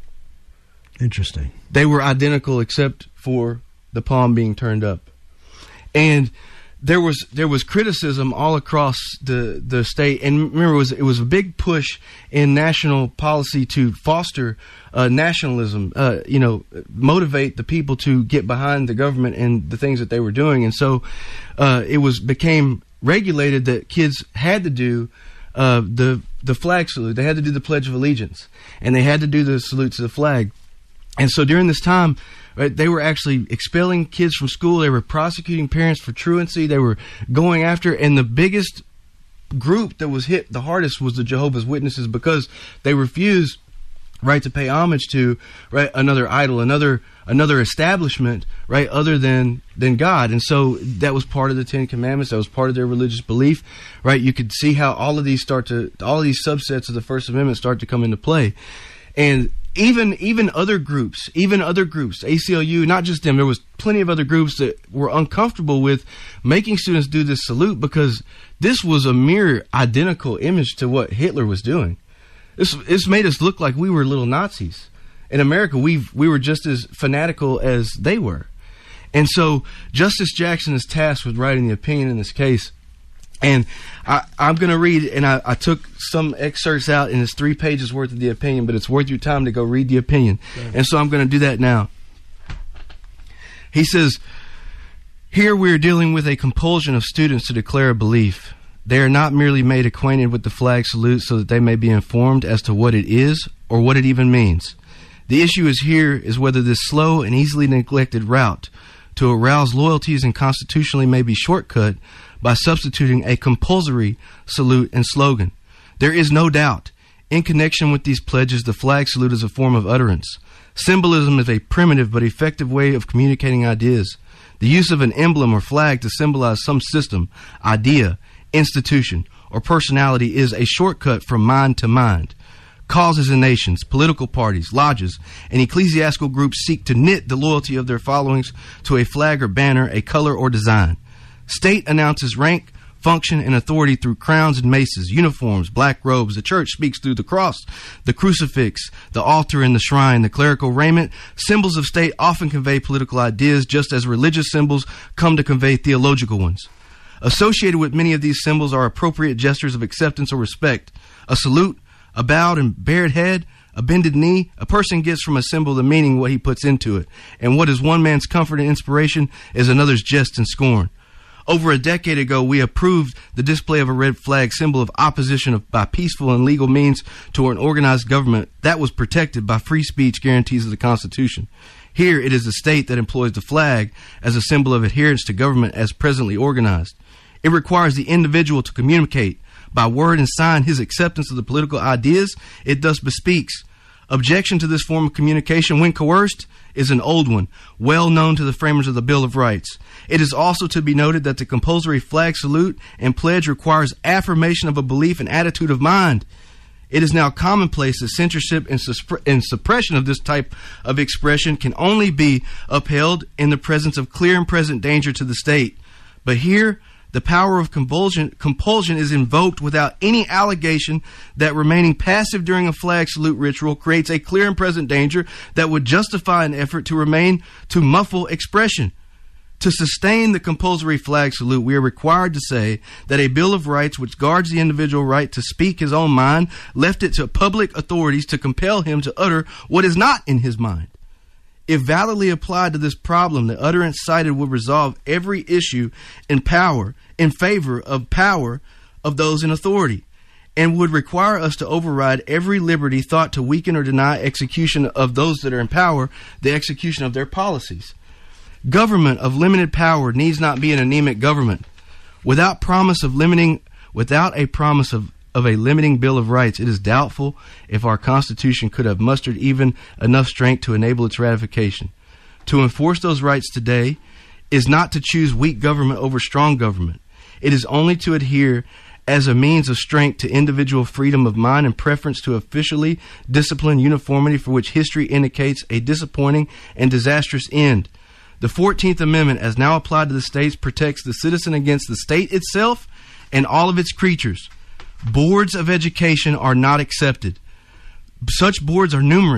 Interesting. They were identical except for the palm being turned up. And there was criticism all across the state, and remember, it was a big push in national policy to foster nationalism, motivate the people to get behind the government and the things that they were doing, and so it became regulated that kids had to do the flag salute. They had to do the Pledge of Allegiance, and they had to do the salute to the flag. And so during this time, right, they were actually expelling kids from school. They were prosecuting parents for truancy. They were going after, and the biggest group that was hit the hardest was the Jehovah's Witnesses, because they refused, right, to pay homage to, right, another idol, another establishment, right, other than God. And so that was part of the Ten Commandments. That was part of their religious belief, right? You could see how all of these subsets of the First Amendment start to come into play. And even other groups, ACLU, not just them, there was plenty of other groups that were uncomfortable with making students do this salute, because this was a mere identical image to what Hitler was doing. This made us look like we were little Nazis. In America, we were just as fanatical as they were. And so Justice Jackson is tasked with writing the opinion in this case. And I'm going to read, and I took some excerpts out, and it's 3 pages worth of the opinion, but it's worth your time to go read the opinion. Okay. And so I'm going to do that now. He says, "Here we are dealing with a compulsion of students to declare a belief. They are not merely made acquainted with the flag salute so that they may be informed as to what it is or what it even means. The issue is whether this slow and easily neglected route to arouse loyalties and constitutionally may be shortcut by substituting a compulsory salute and slogan. There is no doubt, in connection with these pledges, the flag salute is a form of utterance. Symbolism is a primitive but effective way of communicating ideas. The use of an emblem or flag to symbolize some system, idea, institution, or personality is a shortcut from mind to mind. Causes and nations, political parties, lodges, and ecclesiastical groups seek to knit the loyalty of their followings to a flag or banner, a color or design. State announces rank, function, and authority through crowns and maces, uniforms, black robes. The church speaks through the cross, the crucifix, the altar, and the shrine. The clerical raiment. Symbols of state often convey political ideas, just as religious symbols come to convey theological ones. Associated with many of these symbols are appropriate gestures of acceptance or respect. A salute, a bowed and bared head, a bended knee. A person gets from a symbol the meaning what he puts into it, and what is one man's comfort and inspiration is another's jest and scorn. Over a decade ago, we approved the display of a red flag, symbol of opposition by peaceful and legal means to an organized government that was protected by free speech guarantees of the Constitution. Here, it is the state that employs the flag as a symbol of adherence to government as presently organized. It requires the individual to communicate by word and sign his acceptance of the political ideas it thus bespeaks. Objection to this form of communication, when coerced, is an old one, well known to the framers of the Bill of Rights. It is also to be noted that the compulsory flag salute and pledge requires affirmation of a belief and attitude of mind. It is now commonplace that censorship and suppression of this type of expression can only be upheld in the presence of clear and present danger to the state. But here, the power of compulsion is invoked without any allegation that remaining passive during a flag salute ritual creates a clear and present danger that would justify an effort to muffle expression. To sustain the compulsory flag salute, we are required to say that a Bill of Rights which guards the individual right to speak his own mind left it to public authorities to compel him to utter what is not in his mind. If validly applied to this problem, the utterance cited would resolve every issue in favor of power of those in authority, and would require us to override every liberty thought to weaken or deny execution of those that are in power, the execution of their policies. Government of limited power needs not be an anemic government. Without a promise of a limiting Bill of Rights, it is doubtful if our Constitution could have mustered even enough strength to enable its ratification. To enforce those rights today is not to choose weak government over strong government. It is only to adhere as a means of strength to individual freedom of mind and preference to officially disciplined uniformity, for which history indicates a disappointing and disastrous end. The 14th Amendment, as now applied to the states, protects the citizen against the state itself and all of its creatures. Boards of education are not accepted. Such boards are numerous,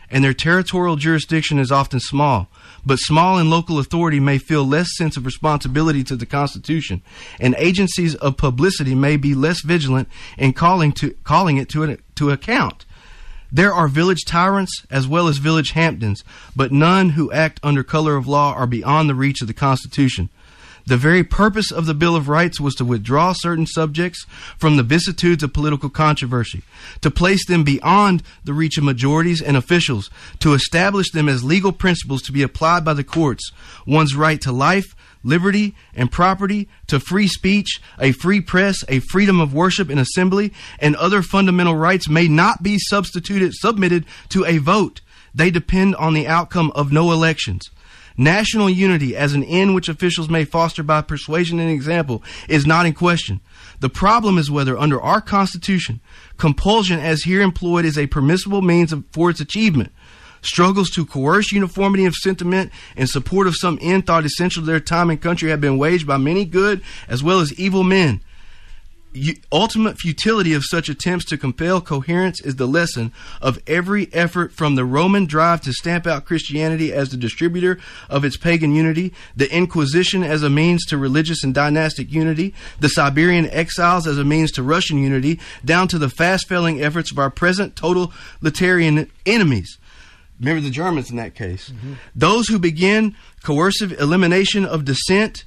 and their territorial jurisdiction is often small. But small and local authority may feel less sense of responsibility to the Constitution, and agencies of publicity may be less vigilant in calling it to account. There are village tyrants as well as village Hampdens, but none who act under color of law are beyond the reach of the Constitution. The very purpose of the Bill of Rights was to withdraw certain subjects from the vicissitudes of political controversy, to place them beyond the reach of majorities and officials, to establish them as legal principles to be applied by the courts. One's right to life, liberty, and property, to free speech, a free press, a freedom of worship and assembly, and other fundamental rights may not be submitted to a vote. They depend on the outcome of no elections. National unity as an end which officials may foster by persuasion and example is not in question. The problem is whether under our Constitution, compulsion as here employed is a permissible means for its achievement. Struggles to coerce uniformity of sentiment in support of some end thought essential to their time and country have been waged by many good as well as evil men. Ultimate futility of such attempts to compel coherence is the lesson of every effort from the Roman drive to stamp out Christianity as the distributor of its pagan unity, the Inquisition as a means to religious and dynastic unity, the Siberian exiles as a means to Russian unity, down to the fast-failing efforts of our present totalitarian enemies. Remember the Germans in that case. Mm-hmm. Those who begin coercive elimination of dissent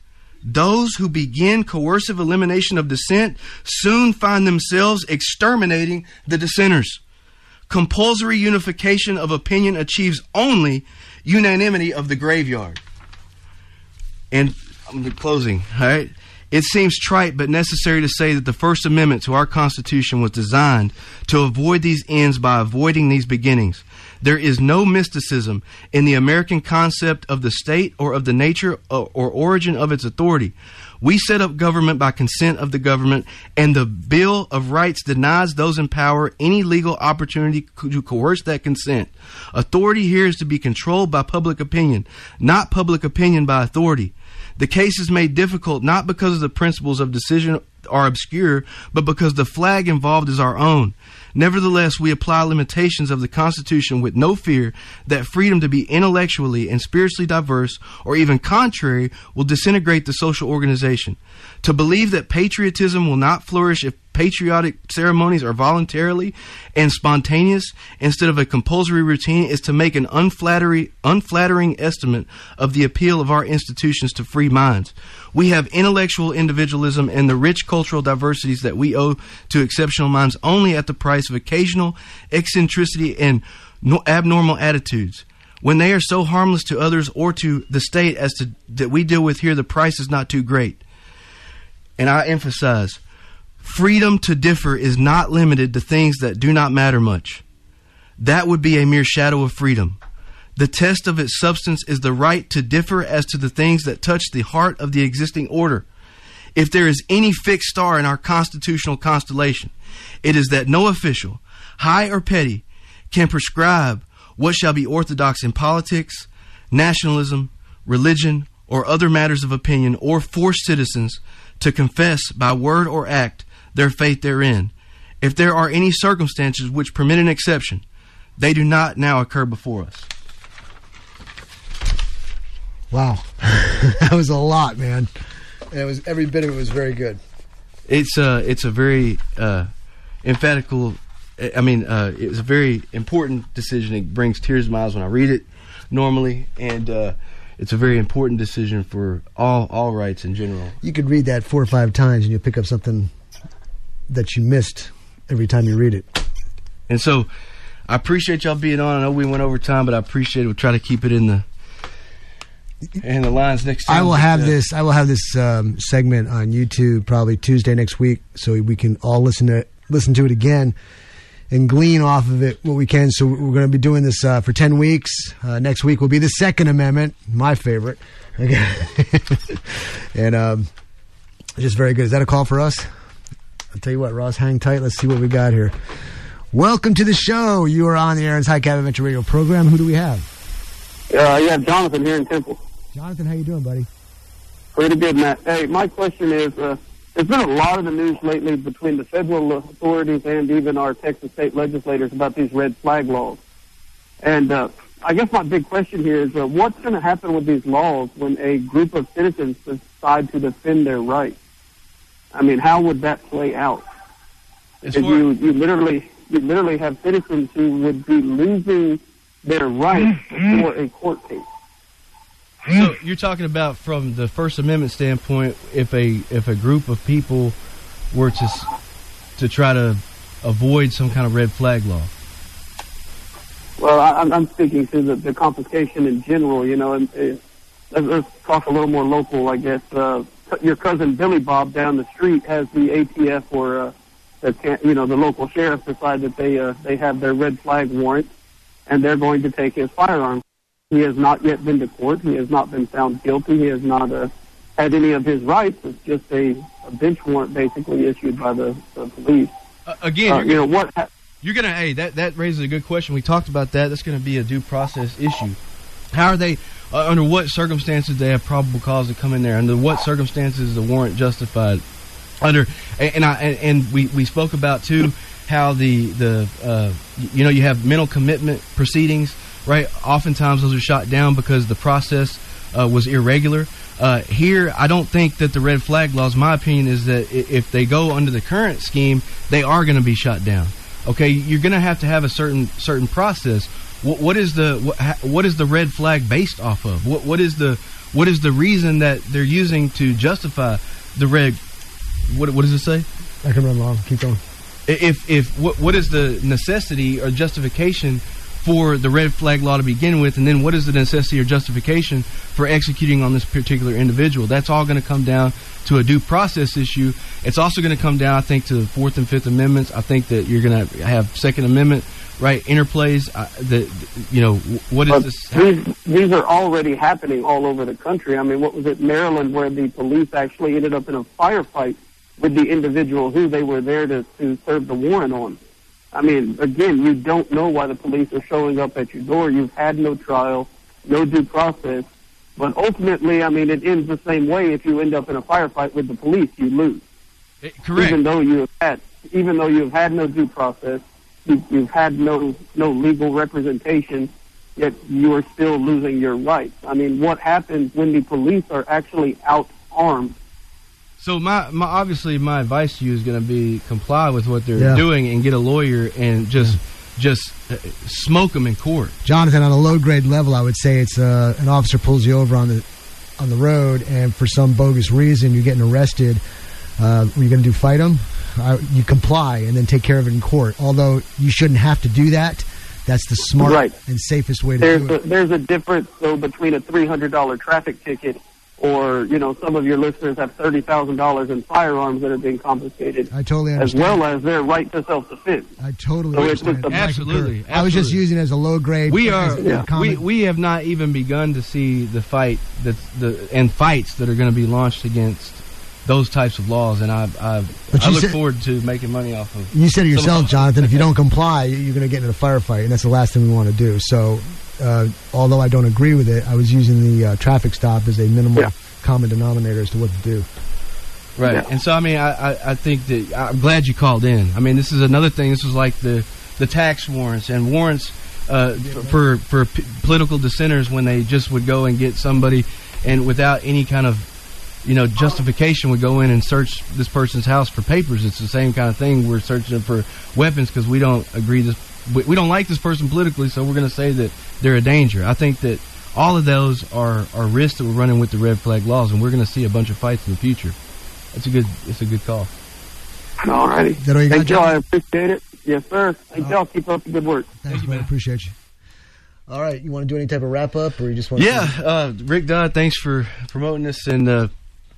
soon find themselves exterminating the dissenters. Compulsory unification of opinion achieves only unanimity of the graveyard. And I'm closing, all right? It seems trite but necessary to say that the First Amendment to our Constitution was designed to avoid these ends by avoiding these beginnings. There is no mysticism in the American concept of the state or of the nature or origin of its authority. We set up government by consent of the government, and the Bill of Rights denies those in power any legal opportunity to coerce that consent. Authority here is to be controlled by public opinion, not public opinion by authority. The case is made difficult not because of the principles of decision are obscure, but because the flag involved is our own. Nevertheless, we apply limitations of the Constitution with no fear that freedom to be intellectually and spiritually diverse, or even contrary, will disintegrate the social organization. To believe that patriotism will not flourish if patriotic ceremonies are voluntarily and spontaneous instead of a compulsory routine is to make an unflattering estimate of the appeal of our institutions to free minds. We have intellectual individualism and the rich cultural diversities that we owe to exceptional minds only at the price of occasional eccentricity and abnormal attitudes. When they are so harmless to others or to the state as to that we deal with here, the price is not too great. And I emphasize, freedom to differ is not limited to things that do not matter much. That would be a mere shadow of freedom. The test of its substance is the right to differ as to the things that touch the heart of the existing order. If there is any fixed star in our constitutional constellation, it is that no official, high or petty, can prescribe what shall be orthodox in politics, nationalism, religion, or other matters of opinion, or force citizens to confess by word or act their faith therein. If there are any circumstances which permit an exception, they do not now occur before us. Wow. That was a lot, man. It was, every bit of it was very good. It's a very emphatical, it's a very important decision. It brings tears to my eyes when I read it normally, and it's a very important decision for all rights in general. You could read that 4 or 5 times and you'll pick up something that you missed every time you read it. And so I appreciate y'all being on. I know we went over time, but I appreciate it. We'll try to keep it in the lines next time. I will have this segment on YouTube probably Tuesday next week, so we can all listen to it again and glean off of it what we can. So we're going to be doing this for 10 weeks. Next week will be the Second Amendment, my favorite. And just very good. Is that a call for us? I'll tell you what, Ross, hang tight. Let's see what we got here. Welcome to the show. You are on the Aaron's High Cap Adventure Radio program. Who do we have? You have Jonathan here in Temple. Jonathan, how you doing, buddy? Pretty good, Matt. Hey, my question is, there's been a lot of the news lately between the federal authorities and even our Texas state legislators about these red flag laws. And I guess my big question here is what's going to happen with these laws when a group of citizens decide to defend their rights? I mean, how would that play out? If you literally have citizens who would be losing their rights before a court case. So you're talking about from the First Amendment standpoint, if a group of people were to try to avoid some kind of red flag law. Well, I'm speaking to the confiscation in general, you know, and let's talk a little more local, I guess. Your cousin Billy Bob down the street has the ATF or, the local sheriff decide that they have their red flag warrant, and they're going to take his firearm. He has not yet been to court. He has not been found guilty. He has not had any of his rights. It's just a bench warrant basically issued by the police. You're gonna. Hey, that raises a good question. We talked about that. That's going to be a due process issue. How are they? Under what circumstances they have probable cause to come in there? Under what circumstances is the warrant justified? We spoke about too how you have mental commitment proceedings, right? Oftentimes those are shot down because the process was irregular. Here, I don't think that the red flag laws. My opinion is that if they go under the current scheme, they are going to be shot down. Okay, you're going to have a certain process. What is the red flag based off of? What is the reason that they're using to justify the red? What does it say? I can run long. Keep going. What is the necessity or justification for the red flag law to begin with, and then what is the necessity or justification for executing on this particular individual? That's all going to come down to a due process issue. It's also going to come down, I think, to the Fourth and Fifth Amendments. I think that you're going to have Second Amendment, right, interplays. What is this? These are already happening all over the country. I mean, what was it, Maryland, where the police actually ended up in a firefight with the individual who they were there to serve the warrant on? I mean, again, you don't know why the police are showing up at your door. You've had no trial, no due process. But ultimately, I mean, it ends the same way. If you end up in a firefight with the police, you lose. Correct. Even though you have had no due process, you've had no legal representation, yet you are still losing your rights. I mean, what happens when the police are actually out armed? So obviously my advice to you is going to be comply with what they're doing and get a lawyer and just smoke them in court. Jonathan, on a low grade level, I would say it's an officer pulls you over on the road, and for some bogus reason you're getting arrested. What are you going to do? Fight them? You comply and then take care of it in court. Although you shouldn't have to do that. That's the smart and safest way to do it. There's a difference though between a $300 traffic ticket. Or, some of your listeners have $30,000 in firearms that are being confiscated. I totally understand. As well as their right to self-defense. I totally understand. Absolutely. I was just using it as a low grade. We have not even begun to see the fight and fights that are going to be launched against those types of laws, and I look forward to making money off of. You said it yourself, Jonathan. If you don't comply, you're going to get in a firefight, and that's the last thing we want to do. So. Although I don't agree with it, I was using the traffic stop as a minimal common denominator as to what to do. Right. Yeah. And so, I mean, I think that I'm glad you called in. I mean, this is another thing. This was like the tax warrants and warrants for political dissenters when they just would go and get somebody and without any kind of, justification would go in and search this person's house for papers. It's the same kind of thing. We're searching for weapons because we don't agree we don't like this person politically, so we're going to say that they're a danger. I think that all of those are risks that we're running with the red flag laws, and we're going to see a bunch of fights in the future. It's a good call. All righty. Thank y'all. I appreciate it. Yes, sir. Thank y'all. Keep up the good work. Thank you, man. Appreciate you. All right. You want to do any type of wrap up, or you just want Rick Dodd, thanks for promoting this, and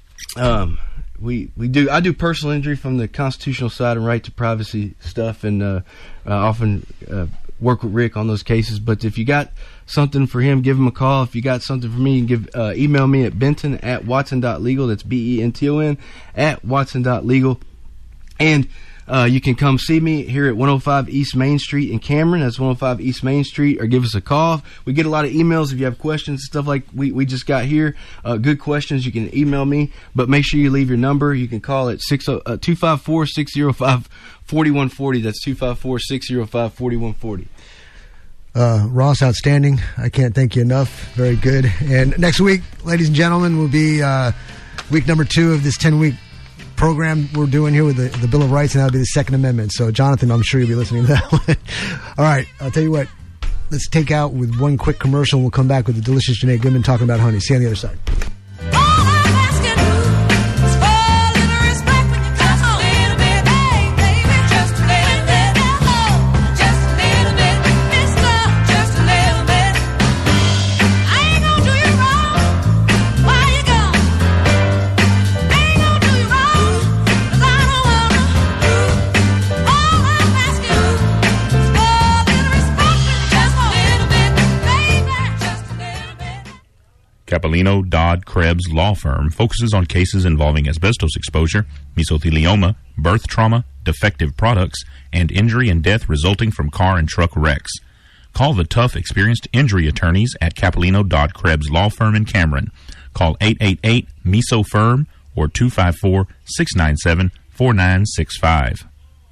I do personal injury from the constitutional side and right to privacy stuff, and often work with Rick on those cases. But if you got something for him, give him a call. If you got something for me, you can email me at benton@watson.legal. That's BENTON @watson.legal. And you can come see me here at 105 East Main Street in Cameron. That's 105 East Main Street, or give us a call. We get a lot of emails if you have questions, stuff like we just got here. Good questions, you can email me, but make sure you leave your number. You can call at 254-605-4140. That's 254-605-4140. Ross, outstanding. I can't thank you enough. Very good. And next week, ladies and gentlemen, will be week number 2 of this 10-week program we're doing here with the Bill of Rights, and that'll be the Second Amendment. So, Jonathan, I'm sure you'll be listening to that one. All right, I'll tell you what. Let's take out with one quick commercial, and we'll come back with the delicious Janae Goodman talking about honey. See you on the other side. Capolino, Dodd, Krebs Law Firm focuses on cases involving asbestos exposure, mesothelioma, birth trauma, defective products, and injury and death resulting from car and truck wrecks. Call the tough, experienced injury attorneys at Capolino, Dodd, Krebs Law Firm in Cameron. Call 888-MESO-FIRM or 254-697-4965.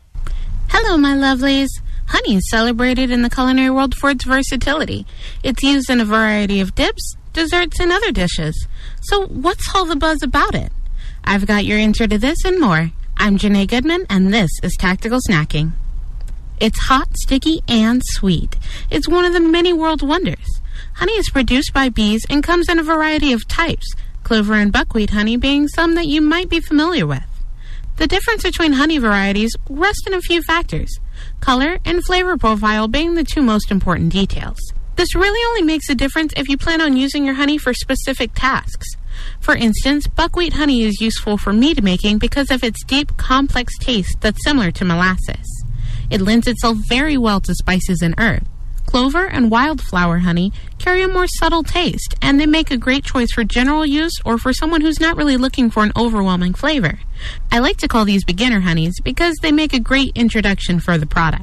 Hello, my lovelies. Honey is celebrated in the culinary world for its versatility. It's used in a variety of dips, desserts, and other dishes. So what's all the buzz about it? I've got your answer to this and more. I'm Janae Goodman, and this is Tactical Snacking. It's hot, sticky, and sweet. It's one of the many world wonders. Honey is produced by bees and comes in a variety of types, clover and buckwheat honey being some that you might be familiar with. The difference between honey varieties rests in a few factors, color and flavor profile being the 2 most important details. This really only makes a difference if you plan on using your honey for specific tasks. For instance, buckwheat honey is useful for mead making because of its deep, complex taste that's similar to molasses. It lends itself very well to spices and herbs. Clover and wildflower honey carry a more subtle taste, and they make a great choice for general use or for someone who's not really looking for an overwhelming flavor. I like to call these beginner honeys because they make a great introduction for the product.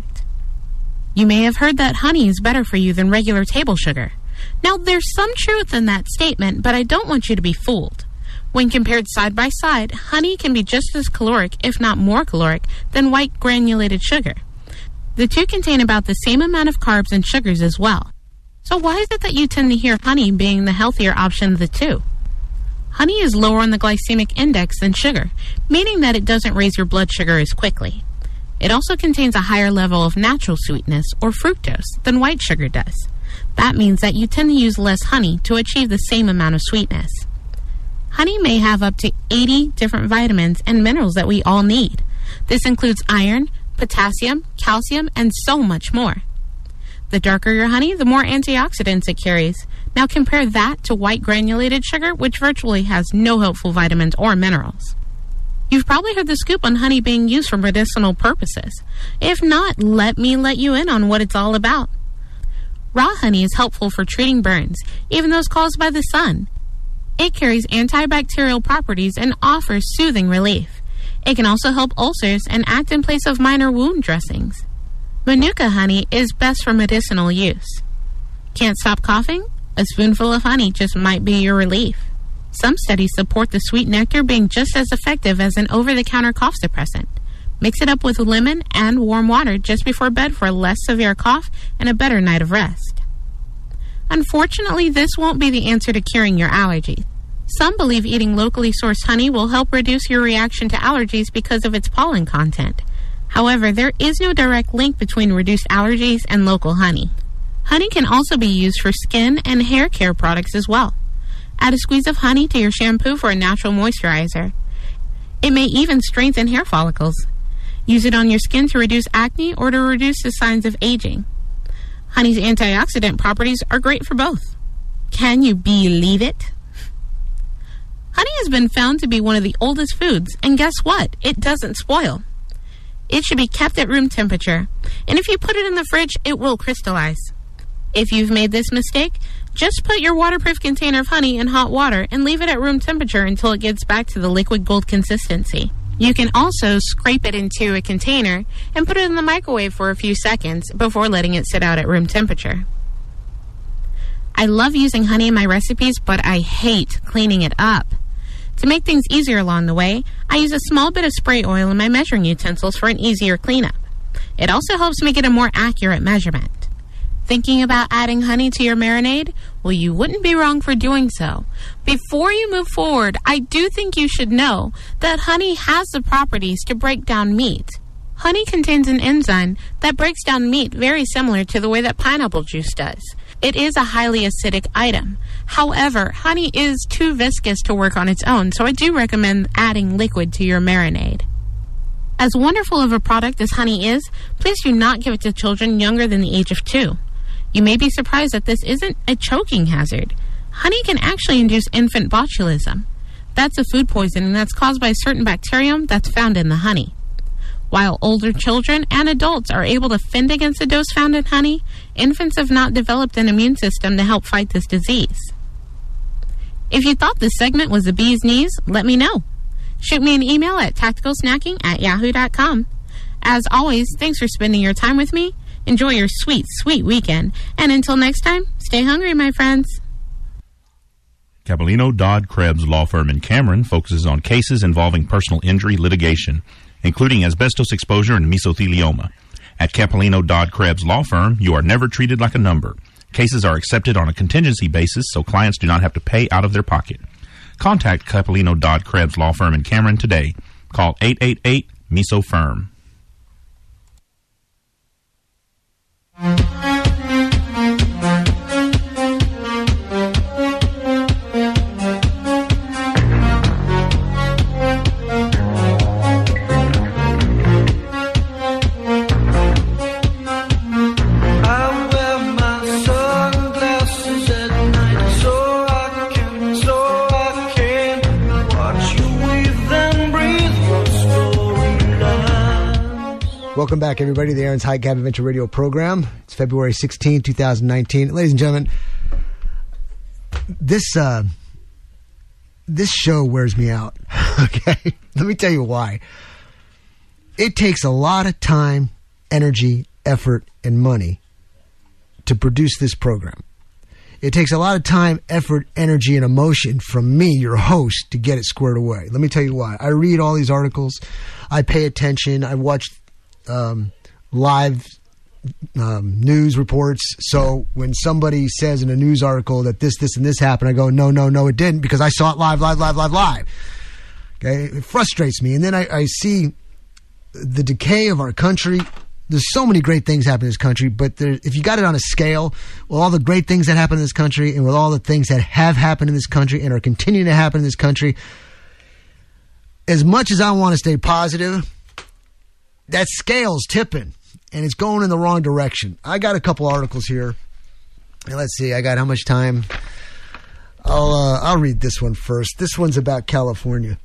You may have heard that honey is better for you than regular table sugar. Now, there's some truth in that statement, but I don't want you to be fooled. When compared side by side, honey can be just as caloric, if not more caloric, than white granulated sugar. The 2 contain about the same amount of carbs and sugars as well. So why is it that you tend to hear honey being the healthier option of the 2? Honey is lower on the glycemic index than sugar, meaning that it doesn't raise your blood sugar as quickly. It also contains a higher level of natural sweetness, or fructose, than white sugar does. That means that you tend to use less honey to achieve the same amount of sweetness. Honey may have up to 80 different vitamins and minerals that we all need. This includes iron, potassium, calcium, and so much more. The darker your honey, the more antioxidants it carries. Now compare that to white granulated sugar, which virtually has no helpful vitamins or minerals. You've probably heard the scoop on honey being used for medicinal purposes. If not, let me let you in on what it's all about. Raw honey is helpful for treating burns, even those caused by the sun. It carries antibacterial properties and offers soothing relief. It can also help ulcers and act in place of minor wound dressings. Manuka honey is best for medicinal use. Can't stop coughing? A spoonful of honey just might be your relief. Some studies support the sweet nectar being just as effective as an over-the-counter cough suppressant. Mix it up with lemon and warm water just before bed for a less severe cough and a better night of rest. Unfortunately, this won't be the answer to curing your allergies. Some believe eating locally sourced honey will help reduce your reaction to allergies because of its pollen content. However, there is no direct link between reduced allergies and local honey. Honey can also be used for skin and hair care products as well. Add a squeeze of honey to your shampoo for a natural moisturizer. It may even strengthen hair follicles. Use it on your skin to reduce acne or to reduce the signs of aging. Honey's antioxidant properties are great for both. Can you believe it? Honey has been found to be one of the oldest foods, and guess what? It doesn't spoil. It should be kept at room temperature, and if you put it in the fridge, it will crystallize. If you've made this mistake, just put your waterproof container of honey in hot water and leave it at room temperature until it gets back to the liquid gold consistency. You can also scrape it into a container and put it in the microwave for a few seconds before letting it sit out at room temperature. I love using honey in my recipes, but I hate cleaning it up. To make things easier along the way, I use a small bit of spray oil in my measuring utensils for an easier cleanup. It also helps me get a more accurate measurement. Thinking about adding honey to your marinade? Well, you wouldn't be wrong for doing so. Before you move forward, I do think you should know that honey has the properties to break down meat. Honey contains an enzyme that breaks down meat very similar to the way that pineapple juice does. It is a highly acidic item. However, honey is too viscous to work on its own, so I do recommend adding liquid to your marinade. As wonderful of a product as honey is, please do not give it to children younger than the age of 2. You may be surprised that this isn't a choking hazard. Honey can actually induce infant botulism. That's a food poisoning that's caused by a certain bacterium that's found in the honey. While older children and adults are able to fend against the dose found in honey, infants have not developed an immune system to help fight this disease. If you thought this segment was the bee's knees, let me know. Shoot me an email at tacticalsnacking@yahoo.com. As always, thanks for spending your time with me. Enjoy your sweet, sweet weekend. And until next time, stay hungry, my friends. Capellino Dodd Krebs Law Firm in Cameron focuses on cases involving personal injury litigation, including asbestos exposure and mesothelioma. At Capellino Dodd Krebs Law Firm, you are never treated like a number. Cases are accepted on a contingency basis, so clients do not have to pay out of their pocket. Contact Capellino Dodd Krebs Law Firm in Cameron today. Call 888-MESO-FIRM. Welcome back, everybody, to the Aaron's High Cap Adventure Radio program. It's February 16, 2019. Ladies and gentlemen, this show wears me out. Okay? Let me tell you why. It takes a lot of time, energy, effort, and money to produce this program. It takes a lot of time, effort, energy, and emotion from me, your host, to get it squared away. Let me tell you why. I read all these articles. I pay attention. I watch live news reports. So when somebody says in a news article that this, and this happened, I go, no, it didn't, because I saw it live. Okay, it frustrates me. And then I see the decay of our country. There's so many great things happen in this country, but if you got it on a scale, with all the great things that happen in this country and with all the things that have happened in this country and are continuing to happen in this country, as much as I want to stay positive, that scale's tipping, and it's going in the wrong direction. I got a couple articles here, and let's see. I got how much time? I'll read this one first. This one's about California,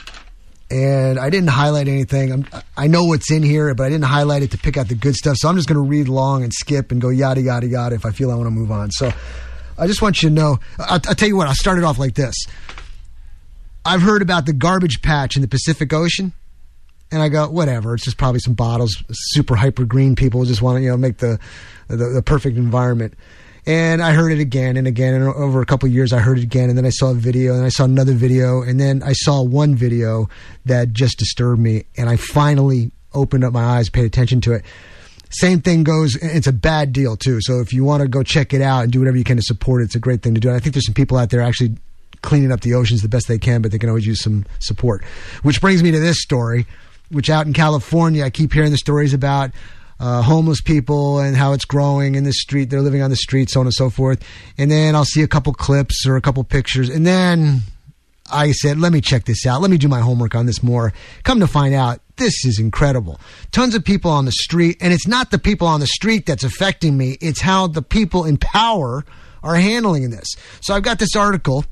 and I didn't highlight anything. I know what's in here, but I didn't highlight it to pick out the good stuff. So I'm just going to read long and skip and go yada yada yada if I feel I want to move on. So I just want you to know. I'll tell you what. I'll start it off like this. I've heard about the garbage patch in the Pacific Ocean. And I go, whatever. It's just probably some bottles. Super hyper green people just want to, make the perfect environment. And I heard it again and again. And over a couple of years, I heard it again. And then I saw a video, and I saw another video, and then I saw one video that just disturbed me. And I finally opened up my eyes, paid attention to it. Same thing goes. It's a bad deal too. So if you want to go check it out and do whatever you can to support it, it's a great thing to do. And I think there's some people out there actually cleaning up the oceans the best they can, but they can always use some support. Which brings me to this story. Which out in California, I keep hearing the stories about homeless people and how it's growing in the street. They're living on the street, so on and so forth. And then I'll see a couple clips or a couple pictures. And then I said, let me check this out. Let me do my homework on this more. Come to find out, this is incredible. Tons of people on the street. And it's not the people on the street that's affecting me. It's how the people in power are handling this. So I've got this article.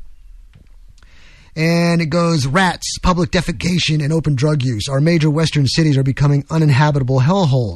And it goes, rats, public defecation, and open drug use. Our major western cities are becoming uninhabitable hellholes.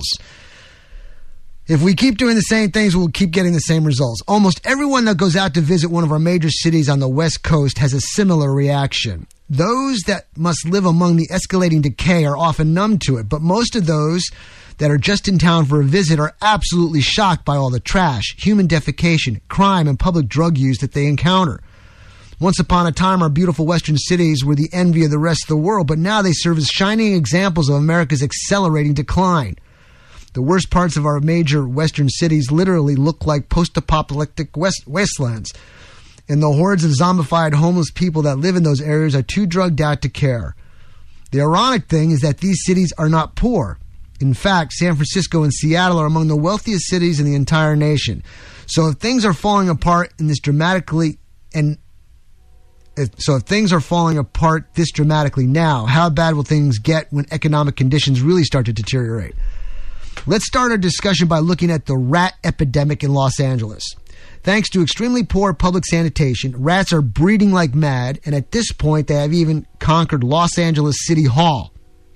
If we keep doing the same things, we'll keep getting the same results. Almost everyone that goes out to visit one of our major cities on the West Coast has a similar reaction. Those that must live among the escalating decay are often numb to it, but most of those that are just in town for a visit are absolutely shocked by all the trash, human defecation, crime, and public drug use that they encounter. Once upon a time, our beautiful western cities were the envy of the rest of the world, but now they serve as shining examples of America's accelerating decline. The worst parts of our major western cities literally look like post-apocalyptic wastelands. And the hordes of zombified homeless people that live in those areas are too drugged out to care. The ironic thing is that these cities are not poor. In fact, San Francisco and Seattle are among the wealthiest cities in the entire nation. So if things are falling apart this dramatically now, how bad will things get when economic conditions really start to deteriorate? Let's start our discussion by looking at the rat epidemic in Los Angeles. Thanks to extremely poor public sanitation, rats are breeding like mad, and at this point they have even conquered Los Angeles City Hall.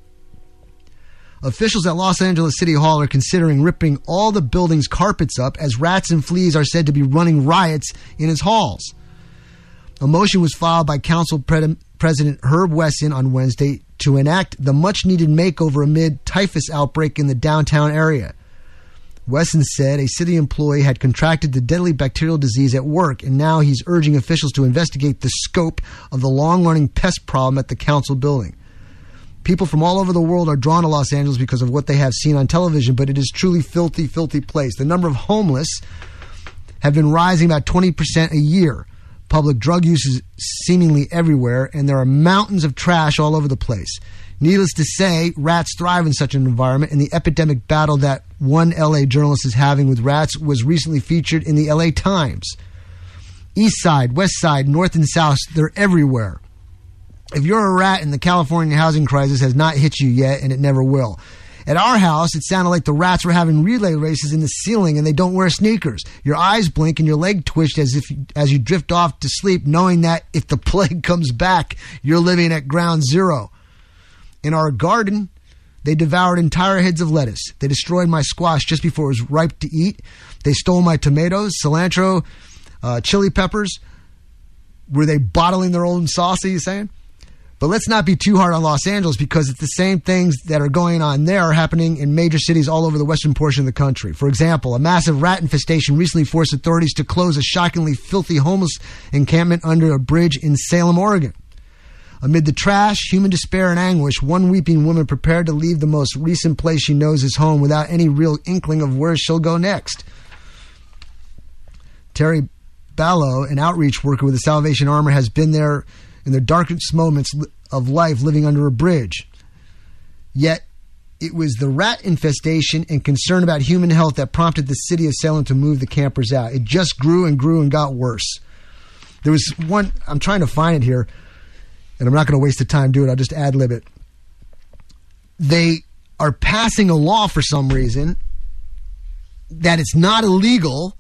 Officials at Los Angeles City Hall are considering ripping all the building's carpets up as rats and fleas are said to be running riots in its halls. A motion was filed by Council President Herb Wesson on Wednesday to enact the much-needed makeover amid typhus outbreak in the downtown area. Wesson said a city employee had contracted the deadly bacterial disease at work, and now he's urging officials to investigate the scope of the long-running pest problem at the council building. People from all over the world are drawn to Los Angeles because of what they have seen on television, but it is truly filthy, filthy place. The number of homeless have been rising about 20% a year. Public drug use is seemingly everywhere, and there are mountains of trash all over the place. Needless to say, rats thrive in such an environment, and the epidemic battle that one LA journalist is having with rats was recently featured in the LA Times. East Side, West Side, North and South, they're everywhere. If you're a rat and the California housing crisis has not hit you yet, and it never will. At our house, it sounded like the rats were having relay races in the ceiling and they don't wear sneakers. Your eyes blink and your leg twitched as you drift off to sleep, knowing that if the plague comes back, you're living at ground zero. In our garden, they devoured entire heads of lettuce. They destroyed my squash just before it was ripe to eat. They stole my tomatoes, cilantro, chili peppers. Were they bottling their own sauce, are you saying? But let's not be too hard on Los Angeles, because it's the same things that are going on there are happening in major cities all over the western portion of the country. For example, a massive rat infestation recently forced authorities to close a shockingly filthy homeless encampment under a bridge in Salem, Oregon. Amid the trash, human despair, and anguish, one weeping woman prepared to leave the most recent place she knows is home without any real inkling of where she'll go next. Terry Ballo, an outreach worker with the Salvation Army, has been there in their darkest moments of life living under a bridge. Yet, it was the rat infestation and concern about human health that prompted the city of Salem to move the campers out. It just grew and grew and got worse. There was one, I'm trying to find it here, and I'm not going to waste the time doing it, I'll just ad-lib it. They are passing a law for some reason that it's not illegal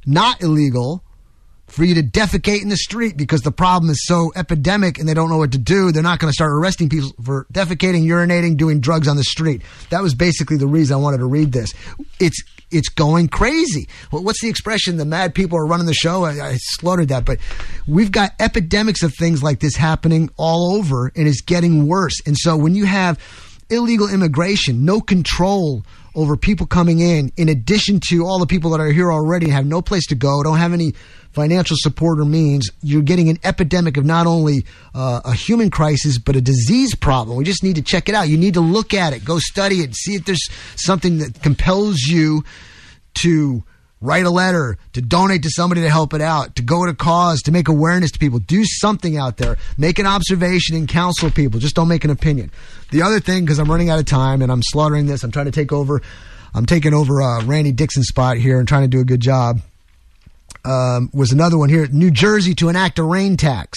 for you to defecate in the street, because the problem is so epidemic and they don't know what to do. They're not going to start arresting people for defecating, urinating, doing drugs on the street. That was basically the reason I wanted to read this. It's going crazy. Well, what's the expression? The mad people are running the show. I slaughtered that, but we've got epidemics of things like this happening all over, and it's getting worse. And so when you have illegal immigration, no control over people coming in addition to all the people that are here already and have no place to go, don't have any financial support or means, you're getting an epidemic of not only a human crisis, but a disease problem. We just need to check it out. You need to look at it, go study it, see if there's something that compels you to write a letter, to donate to somebody to help it out, to go to cause, to make awareness to people. Do something out there. Make an observation and counsel people. Just don't make an opinion. The other thing, because I'm running out of time and I'm slaughtering this, I'm trying to take over. I'm taking over Randy Dixon's spot here and trying to do a good job. Was another one here. New Jersey to enact a rain tax.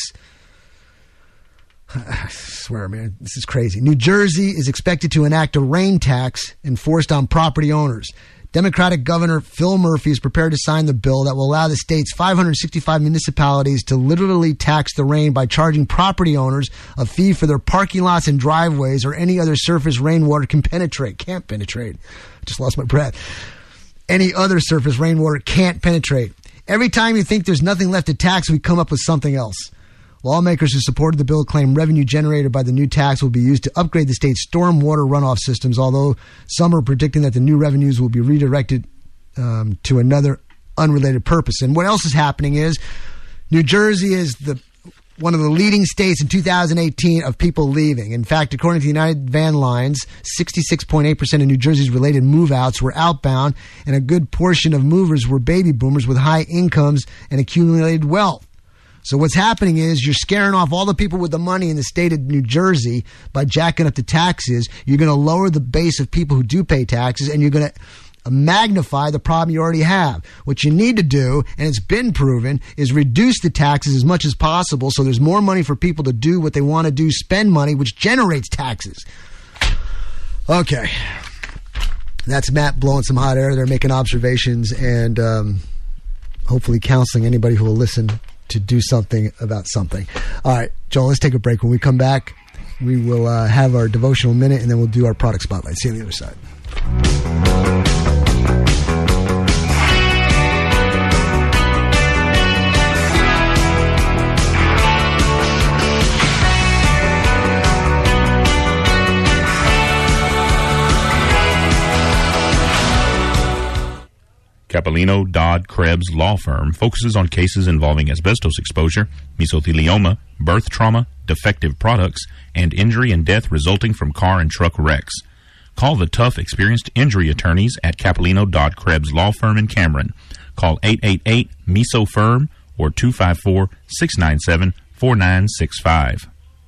I swear, man, this is crazy. New Jersey is expected to enact a rain tax enforced on property owners. Democratic Governor Phil Murphy is prepared to sign the bill that will allow the state's 565 municipalities to literally tax the rain by charging property owners a fee for their parking lots and driveways or any other surface rainwater can't penetrate. I just lost my breath. Any other surface rainwater can't penetrate. Every time you think there's nothing left to tax, we come up with something else. Lawmakers who supported the bill claim revenue generated by the new tax will be used to upgrade the state's stormwater runoff systems, although some are predicting that the new revenues will be redirected to another unrelated purpose. And what else is happening is New Jersey is one of the leading states in 2018 of people leaving. In fact, according to United Van Lines, 66.8% of New Jersey's related move-outs were outbound, and a good portion of movers were baby boomers with high incomes and accumulated wealth. So what's happening is you're scaring off all the people with the money in the state of New Jersey by jacking up the taxes. You're going to lower the base of people who do pay taxes, and you're going to magnify the problem you already have. What you need to do, and it's been proven, is reduce the taxes as much as possible so there's more money for people to do what they want to do, spend money, which generates taxes. Okay. That's Matt blowing some hot air. They're making observations and hopefully counseling anybody who will listen to do something about something. All right, Joel, let's take a break. When we come back, we will have our devotional minute, and then we'll do our product spotlight. See you on the other side. Capellino Dodd Krebs Law Firm focuses on cases involving asbestos exposure, mesothelioma, birth trauma, defective products, and injury and death resulting from car and truck wrecks. Call the tough, experienced injury attorneys at Capellino Dodd Krebs Law Firm in Cameron. Call 888-MESO-FIRM or 254-697-4965.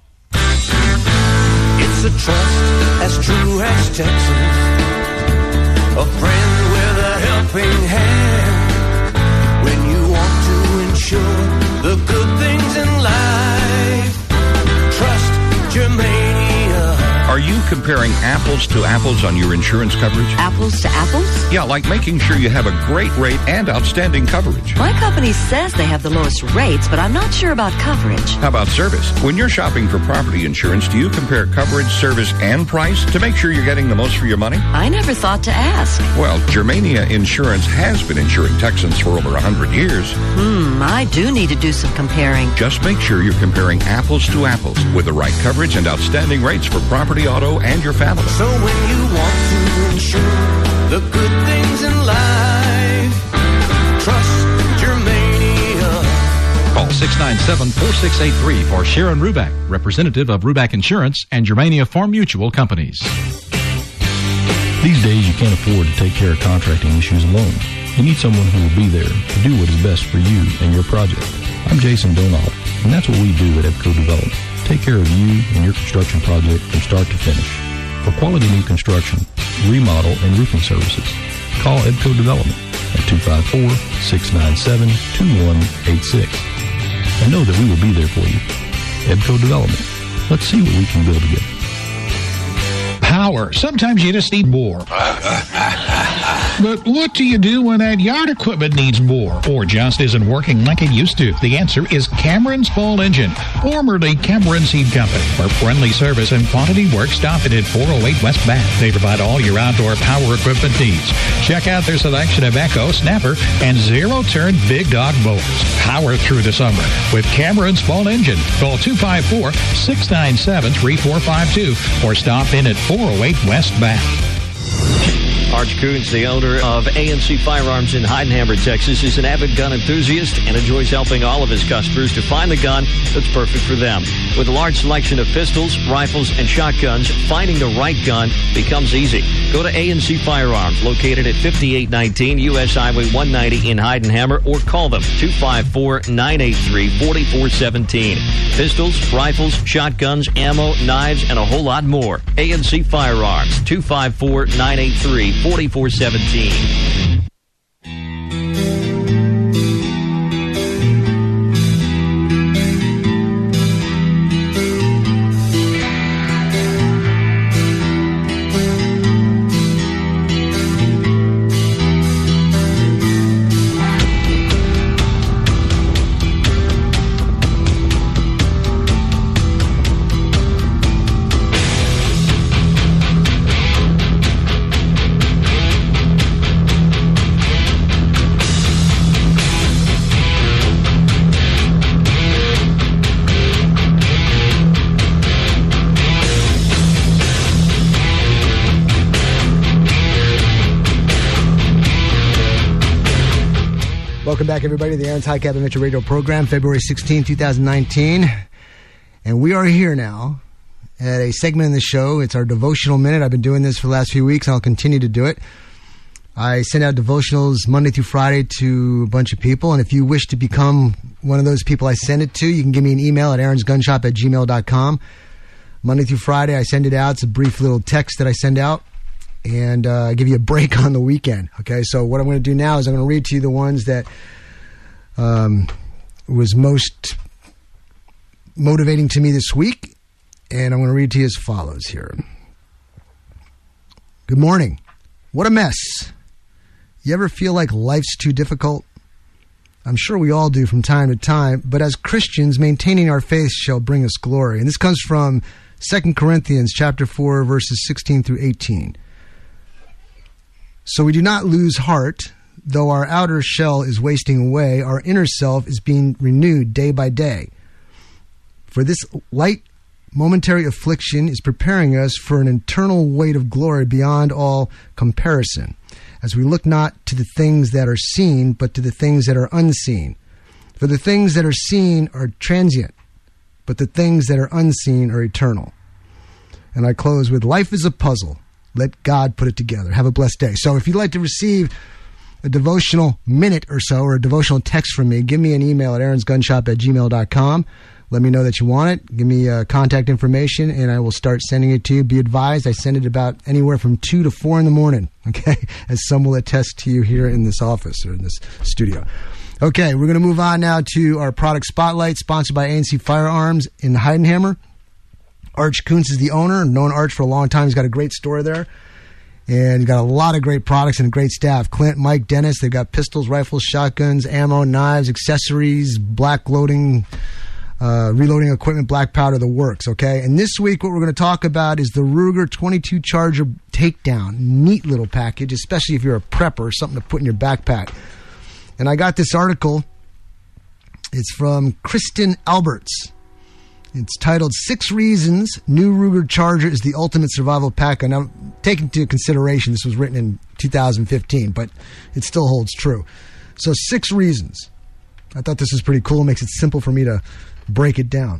It's a trust as true as Texas, a friend with a helping hand, when you want to ensure the good things in life. Trust Germania. Are you comparing apples to apples on your insurance coverage? Apples to apples? Yeah, like making sure you have a great rate and outstanding coverage. My company says they have the lowest rates, but I'm not sure about coverage. How about service? When you're shopping for property insurance, do you compare coverage, service, and price to make sure you're getting the most for your money? I never thought to ask. Well, Germania Insurance has been insuring Texans for over 100 years. I do need to do some comparing. Just make sure you're comparing apples to apples with the right coverage and outstanding rates for property, auto, and your family. So when you want to ensure the good things in life, trust Germania. Call 697-4683 for Sharon Ruback, representative of Ruback Insurance and Germania Farm Mutual Companies. These days, you can't afford to take care of contracting issues alone. You need someone who will be there to do what is best for you and your project. I'm Jason Donald, and that's what we do at EBCO Development. Take care of you and your construction project from start to finish. For quality new construction, remodel, and roofing services, call EBCO Development at 254-697-2186. And know that we will be there for you. EBCO Development. Let's see what we can build together. Power. Sometimes you just need more. But what do you do when that yard equipment needs more or just isn't working like it used to? The answer is Cameron's Fall Engine, formerly Cameron Seed Company. For friendly service and quantity work, stop it at 408 West Bath. They provide all your outdoor power equipment needs. Check out their selection of Echo, Snapper, and zero-turn Big Dog mowers. Power through the summer with Cameron's Fall Engine. Call 254-697-3452 or stop in at 408 West Bath. Arch Coons, the owner of A&C Firearms in Heidenhammer, Texas, is an avid gun enthusiast and enjoys helping all of his customers to find the gun that's perfect for them. With a large selection of pistols, rifles, and shotguns, finding the right gun becomes easy. Go to A&C Firearms, located at 5819 U.S. Highway 190 in Heidenhammer, or call them 254-983-4417. Pistols, rifles, shotguns, ammo, knives, and a whole lot more. A&C Firearms, 254-983-4417. Welcome back, everybody, to the Aaron's High Cap Adventure Radio program, February 16, 2019. And we are here now at a segment in the show. It's our devotional minute. I've been doing this for the last few weeks, and I'll continue to do it. I send out devotionals Monday through Friday to a bunch of people, and if you wish to become one of those people I send it to, you can give me an email at aaronsgunshop@gmail.com. Monday through Friday, I send it out. It's a brief little text that I send out, and I give you a break on the weekend. Okay, so what I'm going to do now is I'm going to read to you the ones that was most motivating to me this week, and I'm going to read to you as follows here. Good morning. What a mess. You ever feel like life's too difficult? I'm sure we all do from time to time, but as Christians, maintaining our faith shall bring us glory. And this comes from 2 Corinthians chapter 4, verses 16 through 18. So we do not lose heart, though our outer shell is wasting away, our inner self is being renewed day by day. For this light momentary affliction is preparing us for an eternal weight of glory beyond all comparison, as we look not to the things that are seen, but to the things that are unseen. For the things that are seen are transient, but the things that are unseen are eternal. And I close with, life is a puzzle. Let God put it together. Have a blessed day. So if you'd like to receive a devotional minute or so, or a devotional text from me, give me an email at aaronsgunshop@gmail.com. Let me know that you want it. Give me contact information, and I will start sending it to you. Be advised, I send it about anywhere from 2 to 4 in the morning, okay, as some will attest to you here in this office or in this studio. Okay, we're going to move on now to our product spotlight, sponsored by ANC Firearms in Heidenhammer. Arch Kuntz is the owner. I've known Arch for a long time. He's got a great store there. And he's got a lot of great products and a great staff. Clint, Mike, Dennis, they've got pistols, rifles, shotguns, ammo, knives, accessories, black loading, reloading equipment, black powder, the works, okay? And this week what we're going to talk about is the Ruger 22 Charger Takedown. Neat little package, especially if you're a prepper, something to put in your backpack. And I got this article. It's from Kristen Alberts. It's titled 6 Reasons New Ruger Charger is the Ultimate Survival Pack. And now, take into consideration, this was written in 2015, but it still holds true. So 6 reasons. I thought this was pretty cool. It makes it simple for me to break it down.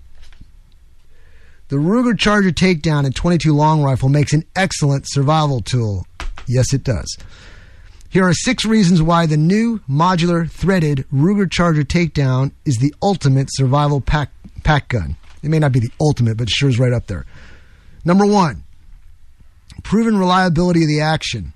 The Ruger Charger Takedown and 22 long rifle makes an excellent survival tool. Yes, it does. Here are 6 reasons why the new modular threaded Ruger Charger Takedown is the ultimate survival pack gun. It may not be the ultimate, but it sure is right up there. Number 1, proven reliability of the action.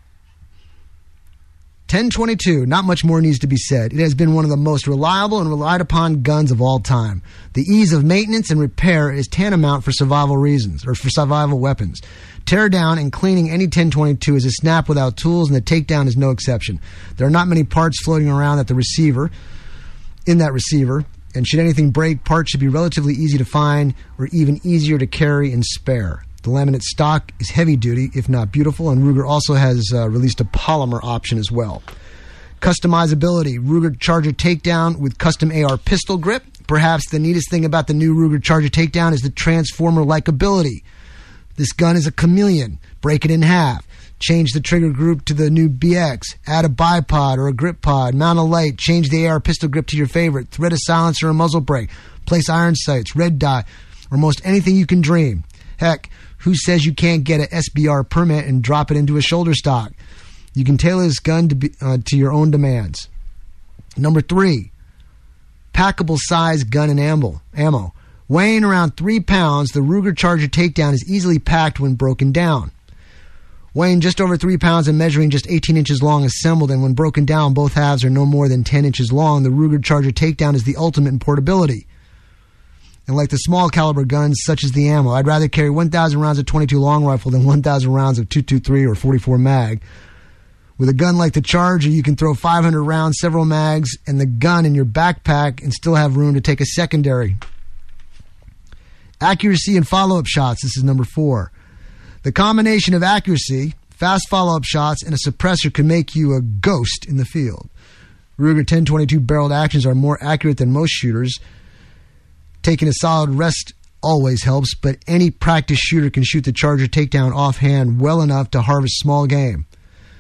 10/22, not much more needs to be said. It has been one of the most reliable and relied upon guns of all time. The ease of maintenance and repair is tantamount for survival reasons, or for survival weapons. Tear down and cleaning any 10/22 is a snap without tools, and the Takedown is no exception. There are not many parts floating around in that receiver, and should anything break, parts should be relatively easy to find or even easier to carry and spare. The laminate stock is heavy duty, if not beautiful, and Ruger also has released a polymer option as well. Customizability, Ruger Charger Takedown with custom AR pistol grip. Perhaps the neatest thing about the new Ruger Charger Takedown is the transformer-like ability. This gun is a chameleon. Break it in half. Change the trigger group to the new BX. Add a bipod or a grip pod. Mount a light. Change the AR pistol grip to your favorite. Thread a silencer or muzzle brake. Place iron sights, red dot, or most anything you can dream. Heck, who says you can't get an SBR permit and drop it into a shoulder stock? You can tailor this gun to your own demands. Number 3, packable size gun and ammo. Weighing around 3 pounds, the Ruger Charger Takedown is easily packed when broken down. Weighing just over 3 pounds and measuring just 18 inches long assembled, and when broken down, both halves are no more than 10 inches long, the Ruger Charger Takedown is the ultimate in portability. And like the small caliber guns, such as the ammo, I'd rather carry 1,000 rounds of 22 long rifle than 1,000 rounds of 223 or 44 mag. With a gun like the Charger, you can throw 500 rounds, several mags, and the gun in your backpack and still have room to take a secondary. Accuracy and follow-up shots. This is number 4. The combination of accuracy, fast follow-up shots, and a suppressor can make you a ghost in the field. Ruger 10/22 barreled actions are more accurate than most shooters. Taking a solid rest always helps, but any practice shooter can shoot the Charger Takedown offhand well enough to harvest small game.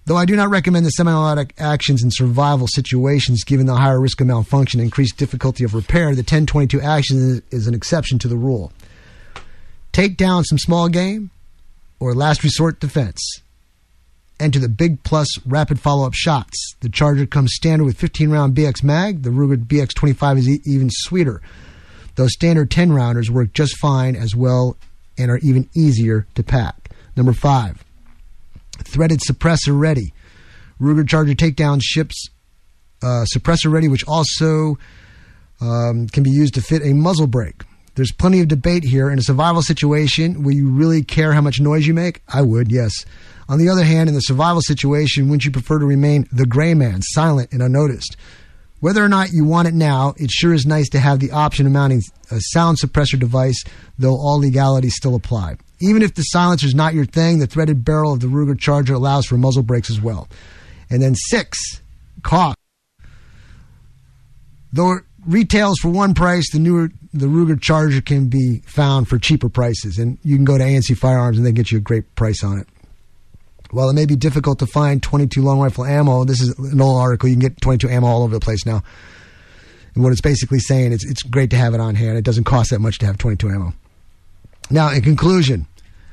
Though I do not recommend the semi-automatic actions in survival situations given the higher risk of malfunction and increased difficulty of repair, the 10-22 action is an exception to the rule. Take down some small game or last resort defense. Enter the Big Plus rapid follow-up shots. The Charger comes standard with 15-round BX mag. The Ruger BX25 is even sweeter. Those standard 10-rounders work just fine as well and are even easier to pack. Number 5, threaded suppressor ready. Ruger Charger Takedown ships suppressor ready, which also can be used to fit a muzzle brake. There's plenty of debate here. In a survival situation, will you really care how much noise you make? I would, yes. On the other hand, in the survival situation, wouldn't you prefer to remain the gray man, silent and unnoticed? Whether or not you want it now, it sure is nice to have the option of mounting a sound suppressor device, though all legalities still apply. Even if the silencer is not your thing, the threaded barrel of the Ruger Charger allows for muzzle brakes as well. And then 6, cost. Though it retails for one price, the Ruger Charger can be found for cheaper prices. And you can go to ANC Firearms and they get you a great price on it. While it may be difficult to find 22 long rifle ammo, this is an old article. You can get 22 ammo all over the place now. And what it's basically saying is it's great to have it on hand. It doesn't cost that much to have 22 ammo. Now, in conclusion,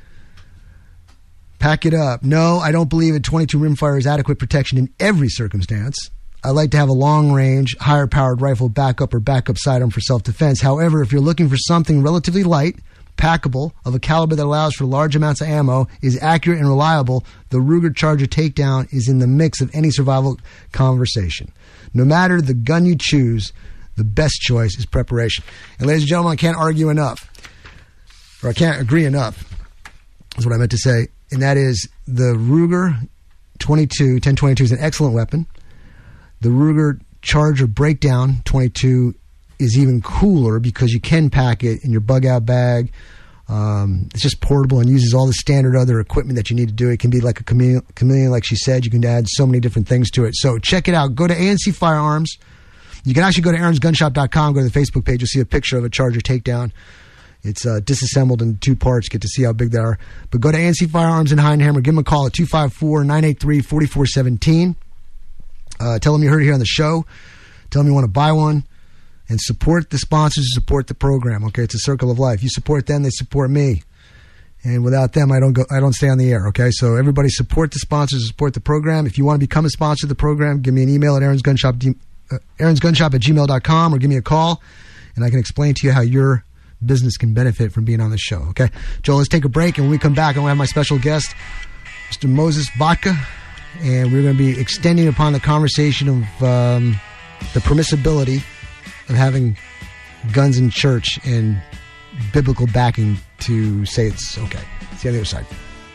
pack it up. No, I don't believe a 22 rimfire is adequate protection in every circumstance. I like to have a long-range, higher-powered rifle backup or backup sidearm for self-defense. However, if you're looking for something relatively light, packable, of a caliber that allows for large amounts of ammo, is accurate and reliable, the Ruger Charger Takedown is in the mix of any survival conversation. No matter the gun you choose, the best choice is preparation. And ladies and gentlemen, I can't argue enough, or I can't agree enough, is what I meant to say, and that is the Ruger 1022 is an excellent weapon. The Ruger Charger Breakdown 22 is even cooler because you can pack it in your bug-out bag. It's just portable and uses all the standard other equipment that you need to do. It can be like a chameleon, like she said. You can add so many different things to it. So check it out. Go to ANC Firearms. You can actually go to aaronsgunshop.com, go to the Facebook page. You'll see a picture of a Charger Takedown. It's disassembled in 2 parts. Get to see how big they are. But go to ANC Firearms in Heidenhammer. Give them a call at 254-983-4417. Tell them you heard it here on the show. Tell them you want to buy one. And support the sponsors, support the program. Okay, it's a circle of life. You support them, they support me. And without them, I don't stay on the air. Okay, so everybody support the sponsors, support the program. If you want to become a sponsor of the program, give me an email at aaronsgunshop@gmail.com or give me a call, and I can explain to you how your business can benefit from being on this show. Okay, Joel, let's take a break, and when we come back, I'm going to have my special guest, Mr. Moses Vodka, and we're going to be extending upon the conversation of the permissibility of having guns in church and biblical backing to say it's okay. See you on the other side.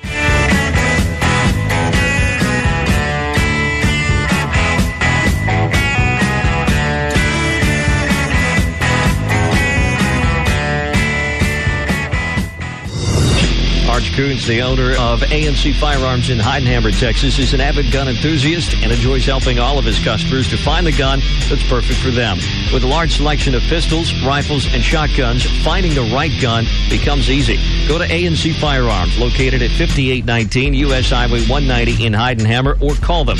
Arch Coons, the owner of ANC Firearms in Heidenhammer, Texas, is an avid gun enthusiast and enjoys helping all of his customers to find the gun that's perfect for them. With a large selection of pistols, rifles, and shotguns, finding the right gun becomes easy. Go to ANC Firearms, located at 5819 U.S. Highway 190 in Heidenhammer, or call them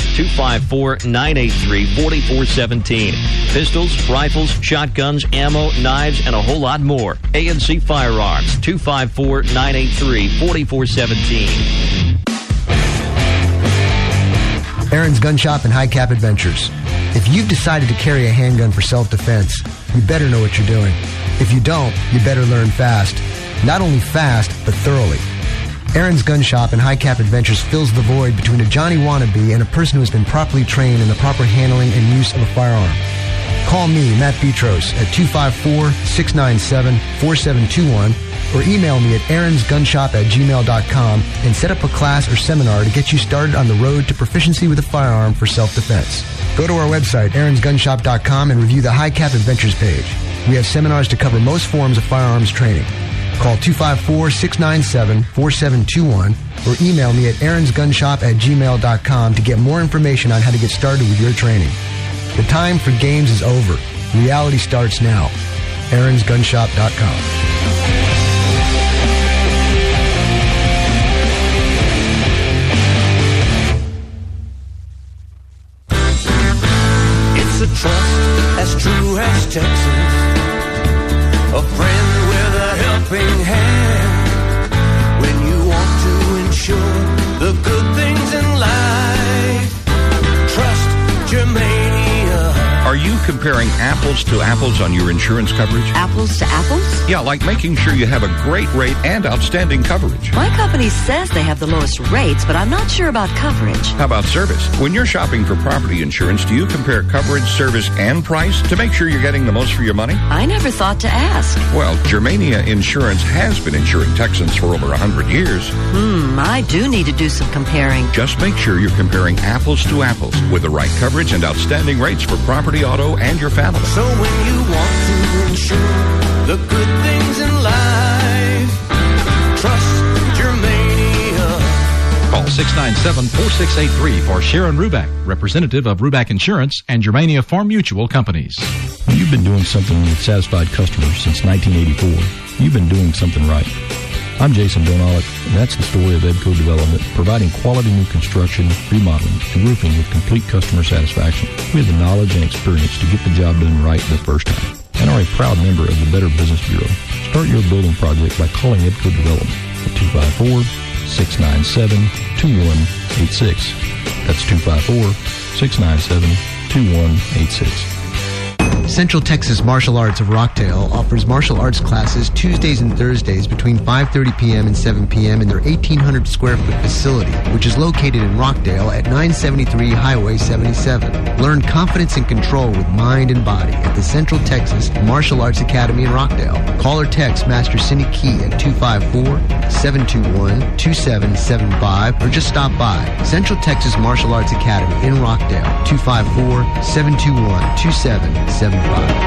254-983-4417. Pistols, rifles, shotguns, ammo, knives, and a whole lot more. ANC Firearms, 254-983-4417. Aaron's Gun Shop and High Cap Adventures. If you've decided to carry a handgun for self-defense, you better know what you're doing. If you don't, you better learn fast. Not only fast, but thoroughly. Aaron's Gun Shop and High Cap Adventures fills the void between a Johnny wannabe and a person who has been properly trained in the proper handling and use of a firearm. Call me, Matt Petros, at 254-697-4721 or email me at aaronsgunshop@gmail.com and set up a class or seminar to get you started on the road to proficiency with a firearm for self-defense. Go to our website, aaronsgunshop.com, and review the High Cap Adventures page. We have seminars to cover most forms of firearms training. Call 254-697-4721 or email me at aaronsgunshop@gmail.com to get more information on how to get started with your training. The time for games is over. Reality starts now. aaronsgunshop.com. true as Texas, a friend with a helping hand when you want to ensure the good things in life. Trust Germania. Are you comparing apples to apples on your insurance coverage? Apples to apples? Yeah, like making sure you have a great rate and outstanding coverage. My company says they have the lowest rates, but I'm not sure about coverage. How about service? When you're shopping for property insurance, do you compare coverage, service, and price to make sure you're getting the most for your money? I never thought to ask. Well, Germania Insurance has been insuring Texans for over 100 years. I do need to do some comparing. Just make sure you're comparing apples to apples with the right coverage and outstanding rates for property, auto, and your family. So when you want to ensure the good things in life, trust Germania. Call 697-4683 for Sharon Ruback, representative of Ruback Insurance and Germania Farm Mutual Companies. You've been doing something with satisfied customers since 1984. You've been doing something right. I'm Jason Donalik, and that's the story of Edco Development, providing quality new construction, remodeling, and roofing with complete customer satisfaction. We have the knowledge and experience to get the job done right the first time, and are a proud member of the Better Business Bureau. Start your building project by calling Edco Development at 254-697-2186. That's 254-697-2186. Central Texas Martial Arts of Rockdale offers martial arts classes Tuesdays and Thursdays between 5:30 p.m. and 7 p.m. in their 1,800 square foot facility, which is located in Rockdale at 973 Highway 77. Learn confidence and control with mind and body at the Central Texas Martial Arts Academy in Rockdale. Call or text Master Cindy Key at 254-721-2775 or just stop by. Central Texas Martial Arts Academy in Rockdale, 254-721-2775.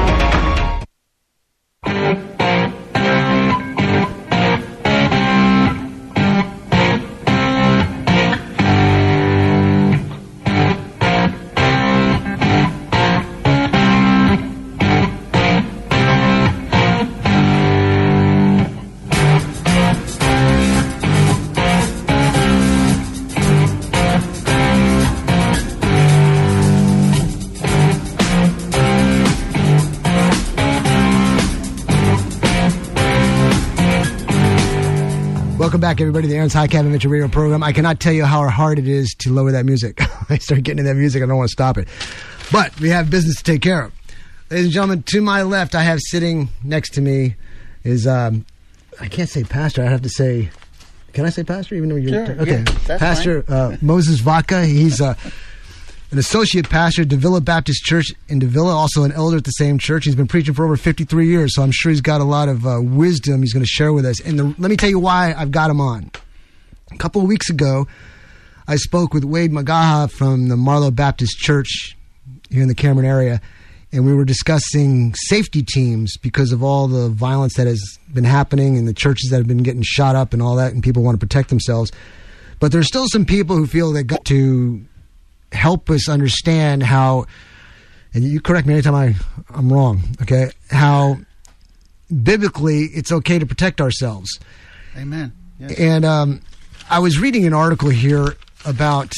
Welcome back, everybody, to the Aaron's High Cap Adventure Radio program. I cannot tell you how hard it is to lower that music. I start getting into that music, I don't want to stop it. But we have business to take care of. Ladies and gentlemen, to my left, I have sitting next to me is, I can't say pastor, I have to say, can I say pastor even though you're... Sure, okay, yeah, Pastor Moses Vaca. He's an associate pastor at Davila Baptist Church in Davila, also an elder at the same church. He's been preaching for over 53 years, so I'm sure he's got a lot of wisdom he's going to share with us. And let me tell you why I've got him on. A couple of weeks ago, I spoke with Wade Magaha from the Marlow Baptist Church here in the Cameron area, and we were discussing safety teams because of all the violence that has been happening and the churches that have been getting shot up and all that, and people want to protect themselves. But there's still some people who feel they got to help us understand how, and you correct me anytime I'm wrong, okay, how biblically it's okay to protect ourselves. Amen. Yes. And I was reading an article here about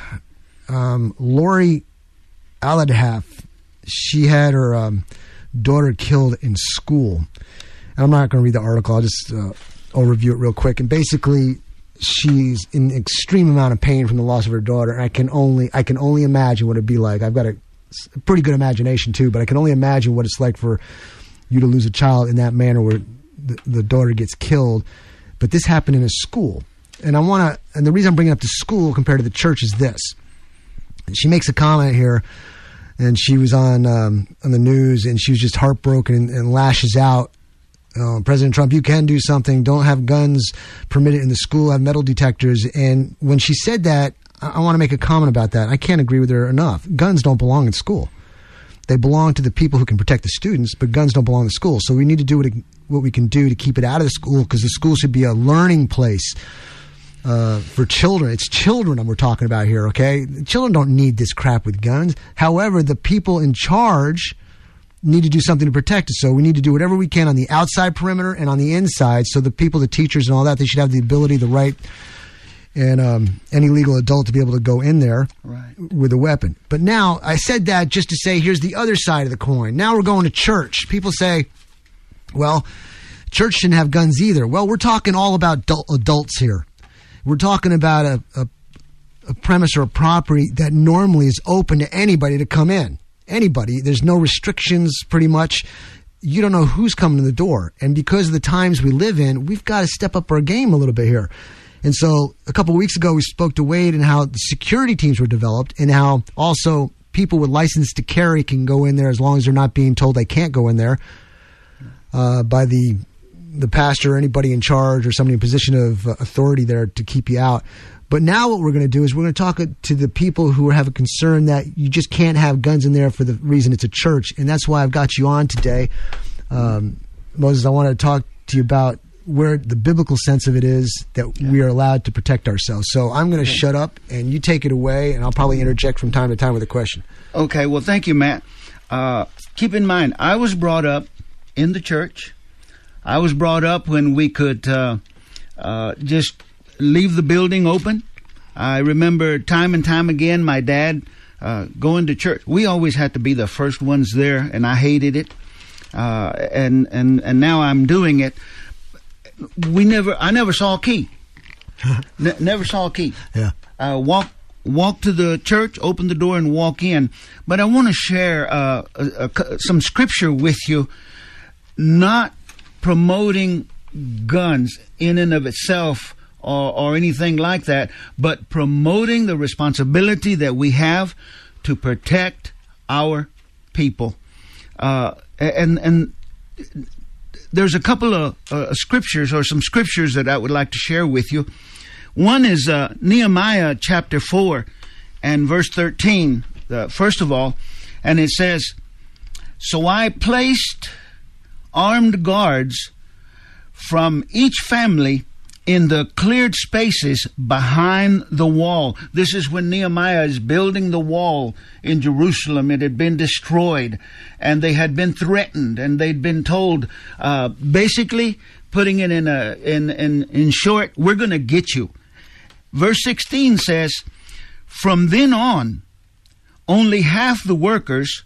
Lori Aladhaf. She had her daughter killed in school. And I'm not going to read the article. I'll review it real quick. And basically, she's in extreme amount of pain from the loss of her daughter. And I can only imagine what it'd be like. I've got a pretty good imagination too, but I can only imagine what it's like for you to lose a child in that manner where the daughter gets killed. But this happened in a school. And the reason I'm bringing up the school compared to the church is this. She makes a comment here, and she was on the news, and she was just heartbroken and lashes out. President Trump, you can do something. Don't have guns permitted in the school. Have metal detectors. And when she said that, I want to make a comment about that. I can't agree with her enough. Guns don't belong in school. They belong to the people who can protect the students, but guns don't belong in school. So we need to do what we can do to keep it out of the school, because the school should be a learning place for children. It's children we're talking about here, okay? Children don't need this crap with guns. However, the people in charge need to do something to protect us. So we need to do whatever we can on the outside perimeter and on the inside. So the people, the teachers and all that, they should have the ability, the right and any legal adult to be able to go in there Right. with a weapon. But now, I said that just to say, here's the other side of the coin. Now we're going to church. People say, well, church shouldn't have guns either. Well, we're talking all about adults here. We're talking about a premise or a property that normally is open to anybody to come in. Anybody. There's no restrictions, pretty much. You don't know who's coming to the door. And because of the times we live in, we've got to step up our game a little bit here. And so a couple of weeks ago, we spoke to Wade and how the security teams were developed and how also people with license to carry can go in there as long as they're not being told they can't go in there by the pastor or anybody in charge or somebody in position of authority there to keep you out. But now what we're going to do is we're going to talk to the people who have a concern that you just can't have guns in there for the reason it's a church. And that's why I've got you on today. Moses, I want to talk to you about where the biblical sense of it is that we are allowed to protect ourselves. So I'm going to shut up and you take it away, and I'll probably interject from time to time with a question. Okay, well, thank you, Matt. Keep in mind, I was brought up in the church. I was brought up when we could just leave the building open. I remember time and time again my dad going to church. We always had to be the first ones there, and I hated it. And now I'm doing it. I never saw a key. Never saw a key. Yeah. Walk to the church, open the door, and walk in. But I want to share some scripture with you, not promoting guns in and of itself or anything like that, but promoting the responsibility that we have to protect our people. And there's a couple of scriptures or some scriptures that I would like to share with you. One is Nehemiah chapter 4 and verse 13, first of all, and it says, "So I placed armed guards from each family in the cleared spaces behind the wall." This is when Nehemiah is building the wall in Jerusalem. It had been destroyed, and they had been threatened, and they'd been told, basically, putting it in short, we're going to get you. Verse 16 says, "From then on, only half the workers,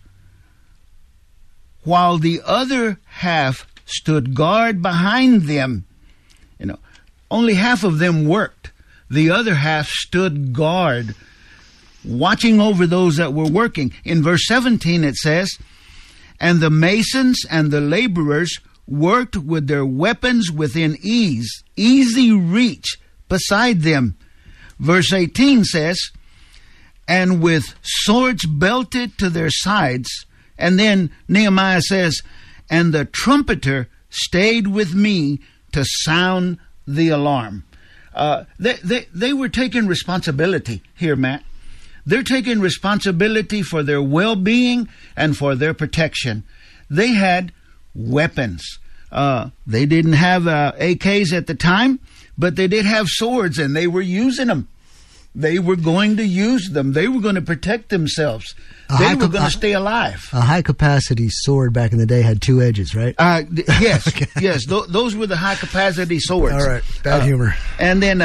while the other half stood guard behind them." Only half of them worked. The other half stood guard, watching over those that were working. In verse 17 it says, "And the masons and the laborers worked with their weapons within easy reach beside them." Verse 18 says, "And with swords belted to their sides." And then Nehemiah says, "And the trumpeter stayed with me to sound the alarm." They were taking responsibility here, Matt. They're taking responsibility for their well-being and for their protection. They had weapons. They didn't have AKs at the time, but they did have swords, and they were using them. They were going to use them. They were going to protect themselves. They were going to stay alive. A high-capacity sword back in the day had two edges, right? Yes, okay. Yes. Those were the high-capacity swords. All right, bad humor. And then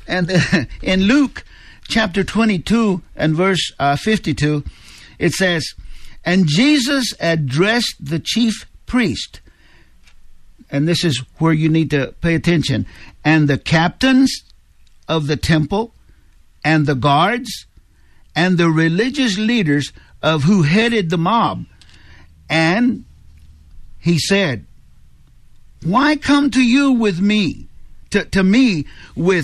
in Luke chapter 22 and verse 52, it says, "And Jesus addressed the chief priest," and this is where you need to pay attention, "and the captains of the temple, and the guards, and the religious leaders of who headed the mob. And he said, why come to you with me, to me with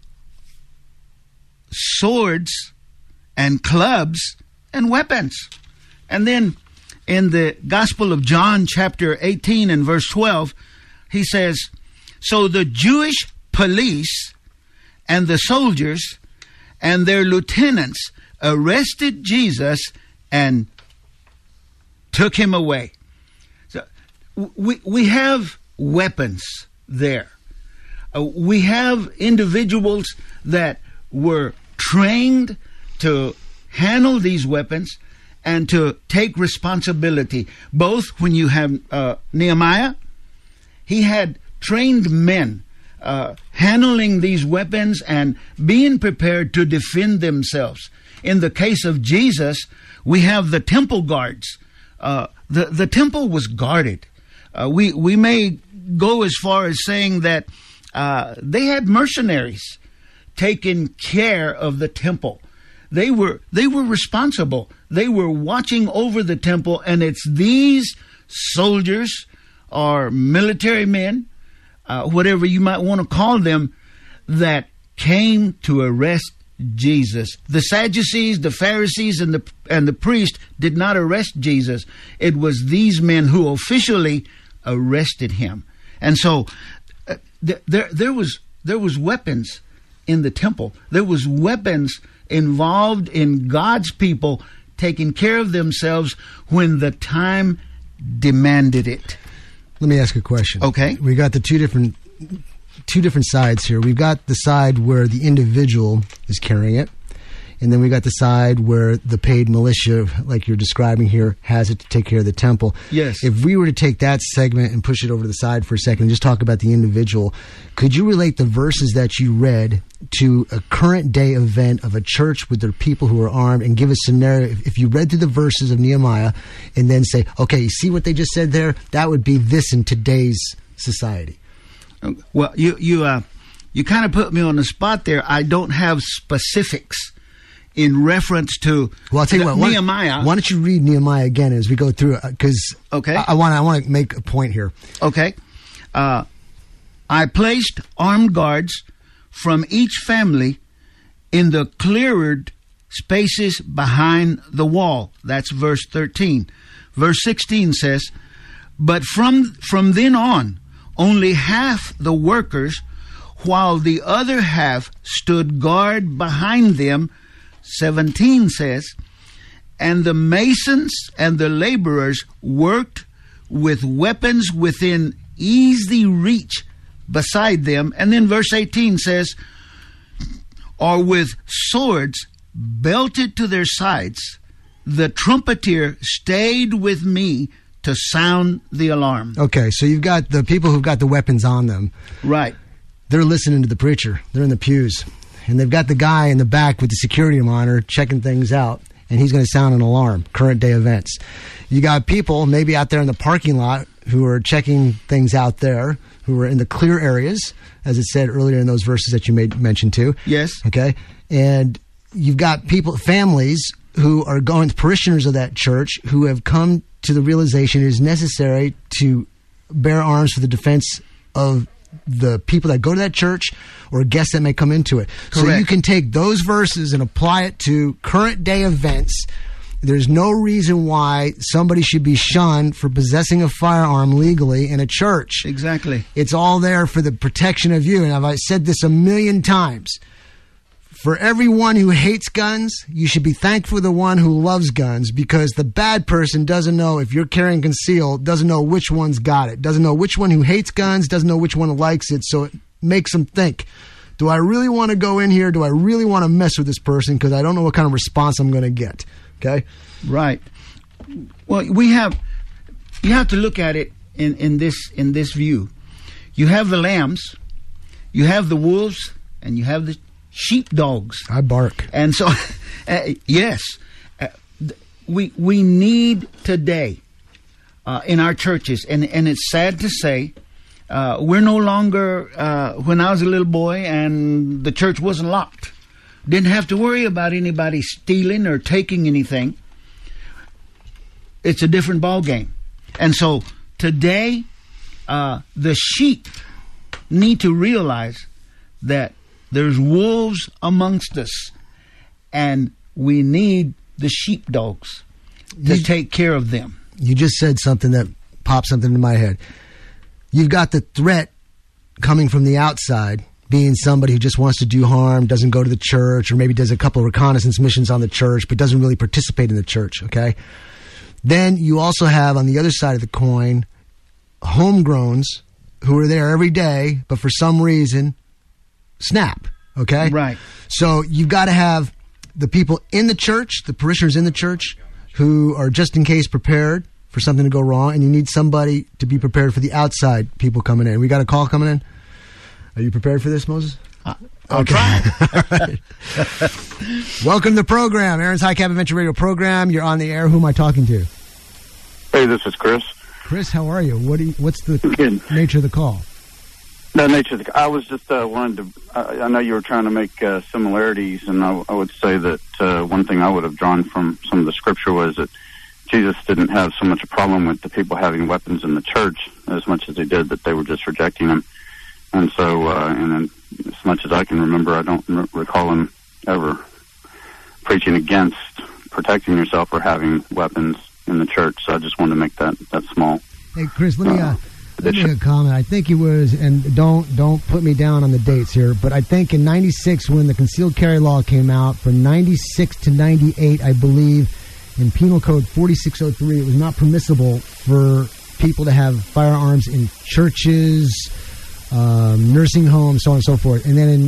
swords and clubs and weapons?" And then in the Gospel of John, chapter 18 and verse 12, he says, "So the Jewish police and the soldiers and their lieutenants arrested Jesus and took him away." So we have weapons there. We have individuals that were trained to handle these weapons and to take responsibility. Both when you have Nehemiah, he had trained men handling these weapons and being prepared to defend themselves. In the case of Jesus, we have the temple guards. The temple was guarded. We may go as far as saying that they had mercenaries taking care of the temple. They were responsible. They were watching over the temple, and it's these soldiers or military men, whatever you might want to call them, that came to arrest Jesus. The Sadducees, the Pharisees, and the priest did not arrest Jesus. It was these men who officially arrested him. And so there was weapons in the temple. There was weapons involved in God's people taking care of themselves when the time demanded it. Let me ask a question. Okay. We got the two different sides here. We've got the side where the individual is carrying it, and then we got the side where the paid militia, like you're describing here, has it to take care of the temple. Yes. If we were to take that segment and push it over to the side for a second and just talk about the individual, could you relate the verses that you read to a current day event of a church with their people who are armed, and give a scenario? If you read through the verses of Nehemiah and then say, okay, you see what they just said there? That would be this in today's society. Well, you kind of put me on the spot there. I don't have specifics in reference to I'll tell you what, Nehemiah. Why don't you read Nehemiah again as we go through it? Because I want to make a point here. Okay. I placed armed guards from each family in the cleared spaces behind the wall. That's verse 13. Verse 16 says, but from then on, only half the workers, while the other half stood guard behind them. 17 says, and the masons and the laborers worked with weapons within easy reach beside them. And then verse 18 says, or with swords belted to their sides, the trumpeter stayed with me to sound the alarm. Okay, so you've got the people who've got the weapons on them. Right. They're listening to the preacher. They're in the pews. And they've got the guy in the back with the security monitor checking things out, and he's going to sound an alarm, current day events. You got people maybe out there in the parking lot who are checking things out there, who are in the clear areas, as it said earlier in those verses that you made mention to. Yes. Okay. And you've got people, families who are going, parishioners of that church, who have come to the realization it is necessary to bear arms for the defense of the people that go to that church or guests that may come into it. Correct. So you can take those verses and apply it to current day events. There's no reason why somebody should be shunned for possessing a firearm legally in a church. Exactly. It's all there for the protection of you. And I've said this a million times. For everyone who hates guns, you should be thankful for the one who loves guns, because the bad person doesn't know if you're carrying concealed, doesn't know which one's got it, doesn't know which one who hates guns, doesn't know which one likes it. So it makes them think, do I really want to go in here? Do I really want to mess with this person? Because I don't know what kind of response I'm going to get. Okay? Right. Well, you have to look at it in this view. You have the lambs, you have the wolves, and you have the sheepdogs. I bark. And so, yes, we need today in our churches, and it's sad to say, we're no longer, when I was a little boy and the church wasn't locked, didn't have to worry about anybody stealing or taking anything. It's a different ball game. And so today, the sheep need to realize that there's wolves amongst us, and we need the sheepdogs to take care of them. You just said something that popped something in my head. You've got the threat coming from the outside, being somebody who just wants to do harm, doesn't go to the church, or maybe does a couple of reconnaissance missions on the church, but doesn't really participate in the church, okay? Then you also have, on the other side of the coin, homegrowns who are there every day, but for some reason snap, okay? Right. So you've got to have the people in the church, the parishioners in the church, who are just in case prepared for something to go wrong, and you need somebody to be prepared for the outside people coming in. We got a call coming in? Are you prepared for this, Moses? I'll try. Welcome to the program, Aaron's High Cap Adventure Radio program. You're on the air. Who am I talking to? Hey, this is Chris. Chris, how are you? What's the nature of the call? The nature of the I was just wanted to. I know you were trying to make similarities, and I would say that one thing I would have drawn from some of the scripture was that Jesus didn't have so much a problem with the people having weapons in the church as much as he did that they were just rejecting them. And so, and then, as much as I can remember, I don't recall him ever preaching against protecting yourself or having weapons in the church. So I just wanted to make that small. Hey, Chris, let me make a comment. I think it was, and don't put me down on the dates here, but I think in '96 when the concealed carry law came out, from '96 to '98, I believe, in Penal Code 4603, it was not permissible for people to have firearms in churches, nursing homes, so on and so forth. And then in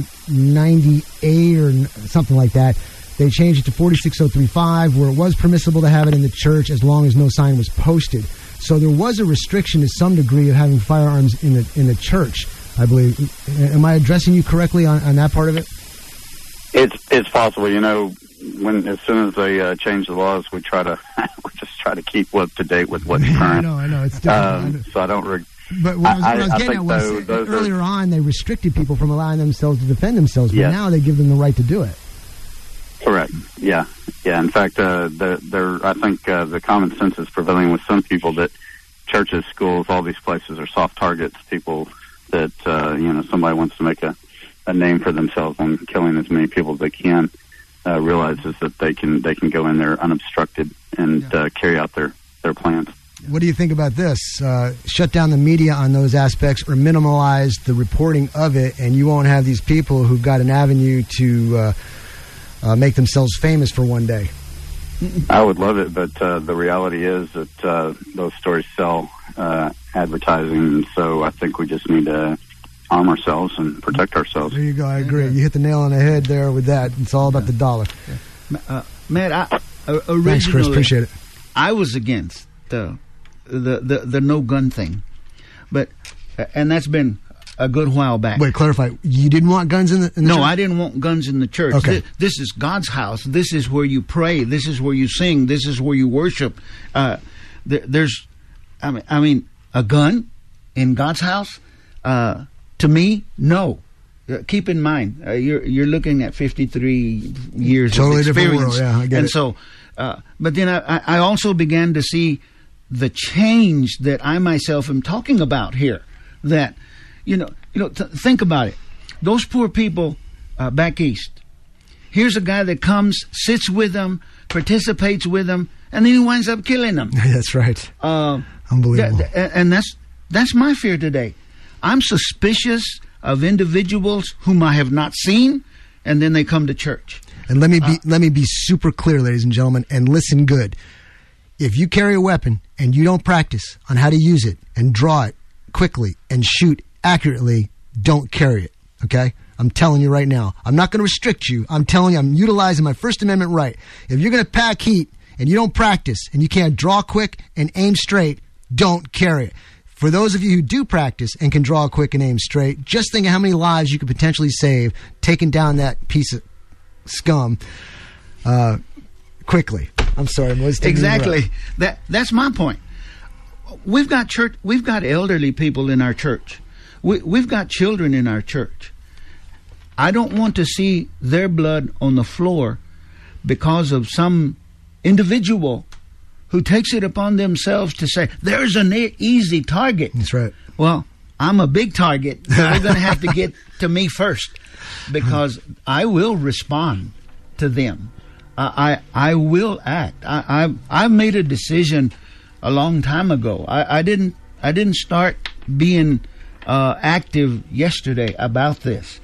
'98 or something like that, they changed it to 46035, where it was permissible to have it in the church as long as no sign was posted. So there was a restriction to some degree of having firearms in the church, I believe. Am I addressing you correctly on that part of it? It's possible. You know, as soon as they change the laws, we just try to keep up to date with what's current. I know. It's different. So I don't. But what I was getting at was earlier on they restricted people from allowing themselves to defend themselves, but now they give them the right to do it. Correct. Yeah. In fact, I think the common sense is prevailing with some people that churches, schools, all these places are soft targets. People that somebody wants to make a name for themselves on killing as many people as they can realizes that they can go in there unobstructed and carry out their plans. What do you think about this? Shut down the media on those aspects or minimalize the reporting of it, and you won't have these people who've got an avenue to make themselves famous for one day. I would love it, but the reality is that those stories sell advertising, and so I think we just need to arm ourselves and protect ourselves. There you go. I agree. You hit the nail on the head there with that. It's all about the dollar. Matt, originally, thanks, Chris. Appreciate it. I was against the no gun thing, and that's been a good while back. Wait, clarify. You didn't want guns in the No, church? I didn't want guns in the church. Okay. This is God's house. This is where you pray. This is where you sing. This is where you worship. There's, I mean, a gun in God's house. To me, no. Keep in mind, you're looking at 53 years totally of experience. Different world. Yeah, I get and it. So, but then I also began to see the change that I myself am talking about here. That, think about it. Those poor people back east. Here's a guy that comes, sits with them, participates with them, and then he winds up killing them. That's right. Unbelievable. And that's my fear today. I'm suspicious of individuals whom I have not seen, and then they come to church. And let me be super clear, ladies and gentlemen, and listen good. If you carry a weapon and you don't practice on how to use it and draw it quickly and shoot accurately, don't carry it. Okay? I'm telling you right now. I'm not going to restrict you. I'm telling you, I'm utilizing my First Amendment right. If you're going to pack heat and you don't practice and you can't draw quick and aim straight, don't carry it. For those of you who do practice and can draw quick and aim straight, just think of how many lives you could potentially save taking down that piece of scum quickly. I'm sorry, exactly. That's my point. We've got elderly people in our church. We've got children in our church. I don't want to see their blood on the floor because of some individual who takes it upon themselves to say, there's an easy target. That's right. Well, I'm a big target, so they're going to have to get to me first because I will respond to them. I will act. I made a decision a long time ago. I didn't start being active yesterday about this.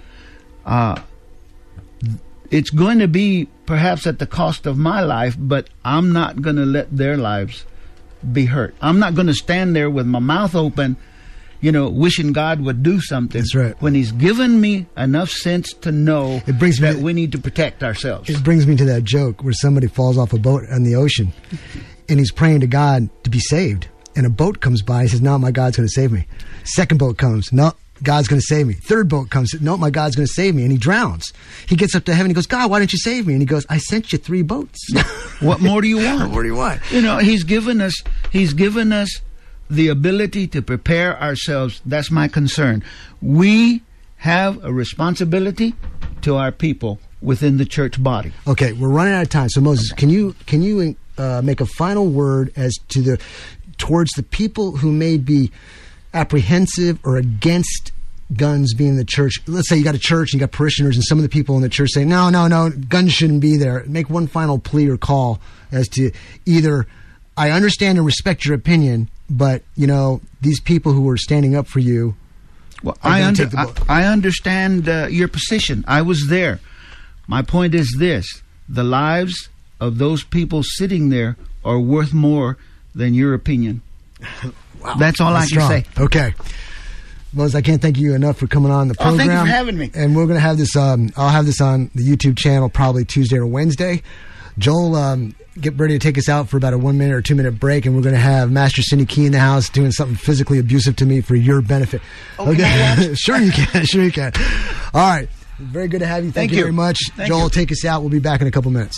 It's going to be perhaps at the cost of my life, but I'm not going to let their lives be hurt. I'm not going to stand there with my mouth open, wishing God would do something. That's right. When He's given me enough sense to know that we need to protect ourselves. It brings me to that joke where somebody falls off a boat on the ocean and he's praying to God to be saved. And a boat comes by. He says, no, my God's going to save me. Second boat comes. No, God's going to save me. Third boat comes, no, my God's going to save me. And he drowns. He gets up to heaven. He goes, God, why didn't you save me? And he goes, I sent you 3 boats. What more do you want? What more do you want? You know, he's given us the ability to prepare ourselves. That's my concern. We have a responsibility to our people within the church body. Okay, we're running out of time. So Moses, can you make a final word as to towards the people who may be apprehensive or against guns being in the church? Let's say you got a church and you got parishioners and some of the people in the church say, no, guns shouldn't be there. Make one final plea or call as to either, I understand and respect your opinion, but, you know, these people who are standing up for you. Well, I understand your position. I was there. My point is this. The lives of those people sitting there are worth more than your opinion. Wow. That's all I can say. Okay. Moses, I can't thank you enough for coming on the program. Thank you for having me. And we're going to have this, I'll have this on the YouTube channel probably Tuesday or Wednesday. Joel, get ready to take us out for about a 1 minute or 2 minute break, and we're going to have Master Cindy Key in the house doing something physically abusive to me for your benefit. Okay. Sure you can. All right. Very good to have you. Thank you very much. Thank Joel, you. take us out. We'll be back in a couple minutes.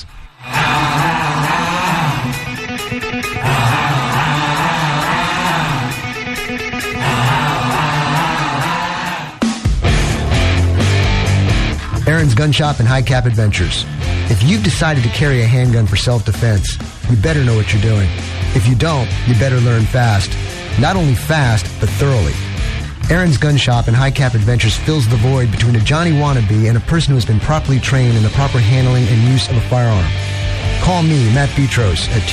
Aaron's Gun Shop and High Cap Adventures. If you've decided to carry a handgun for self-defense, you better know what you're doing. If you don't, you better learn fast. Not only fast, but thoroughly. Aaron's Gun Shop and High Cap Adventures fills the void between a Johnny wannabe and a person who has been properly trained in the proper handling and use of a firearm. Call me, Matt Petros, at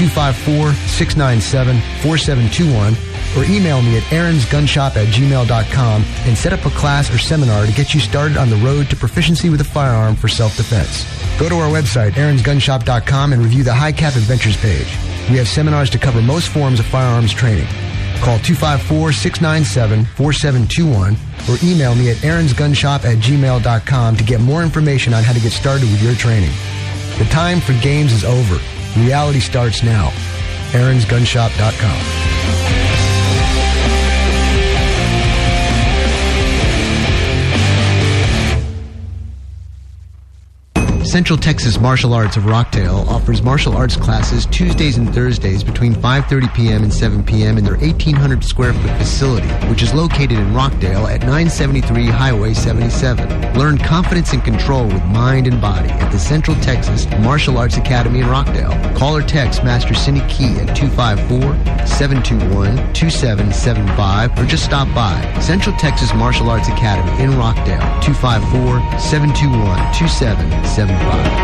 254-697-4721 or email me at aaronsgunshop@gmail.com and set up a class or seminar to get you started on the road to proficiency with a firearm for self-defense. Go to our website, aaronsgunshop.com, and review the High Cap Adventures page. We have seminars to cover most forms of firearms training. Call 254-697-4721 or email me at aaronsgunshop@gmail.com to get more information on how to get started with your training. The time for games is over. Reality starts now. aaronsgunshop.com. Central Texas Martial Arts of Rockdale offers martial arts classes Tuesdays and Thursdays between 5:30 p.m. and 7 p.m. in their 1,800 square foot facility, which is located in Rockdale at 973 Highway 77. Learn confidence and control with mind and body at the Central Texas Martial Arts Academy in Rockdale. Call or text Master Cindy Key at 254-721-2775 or just stop by. Central Texas Martial Arts Academy in Rockdale, 254-721-2775.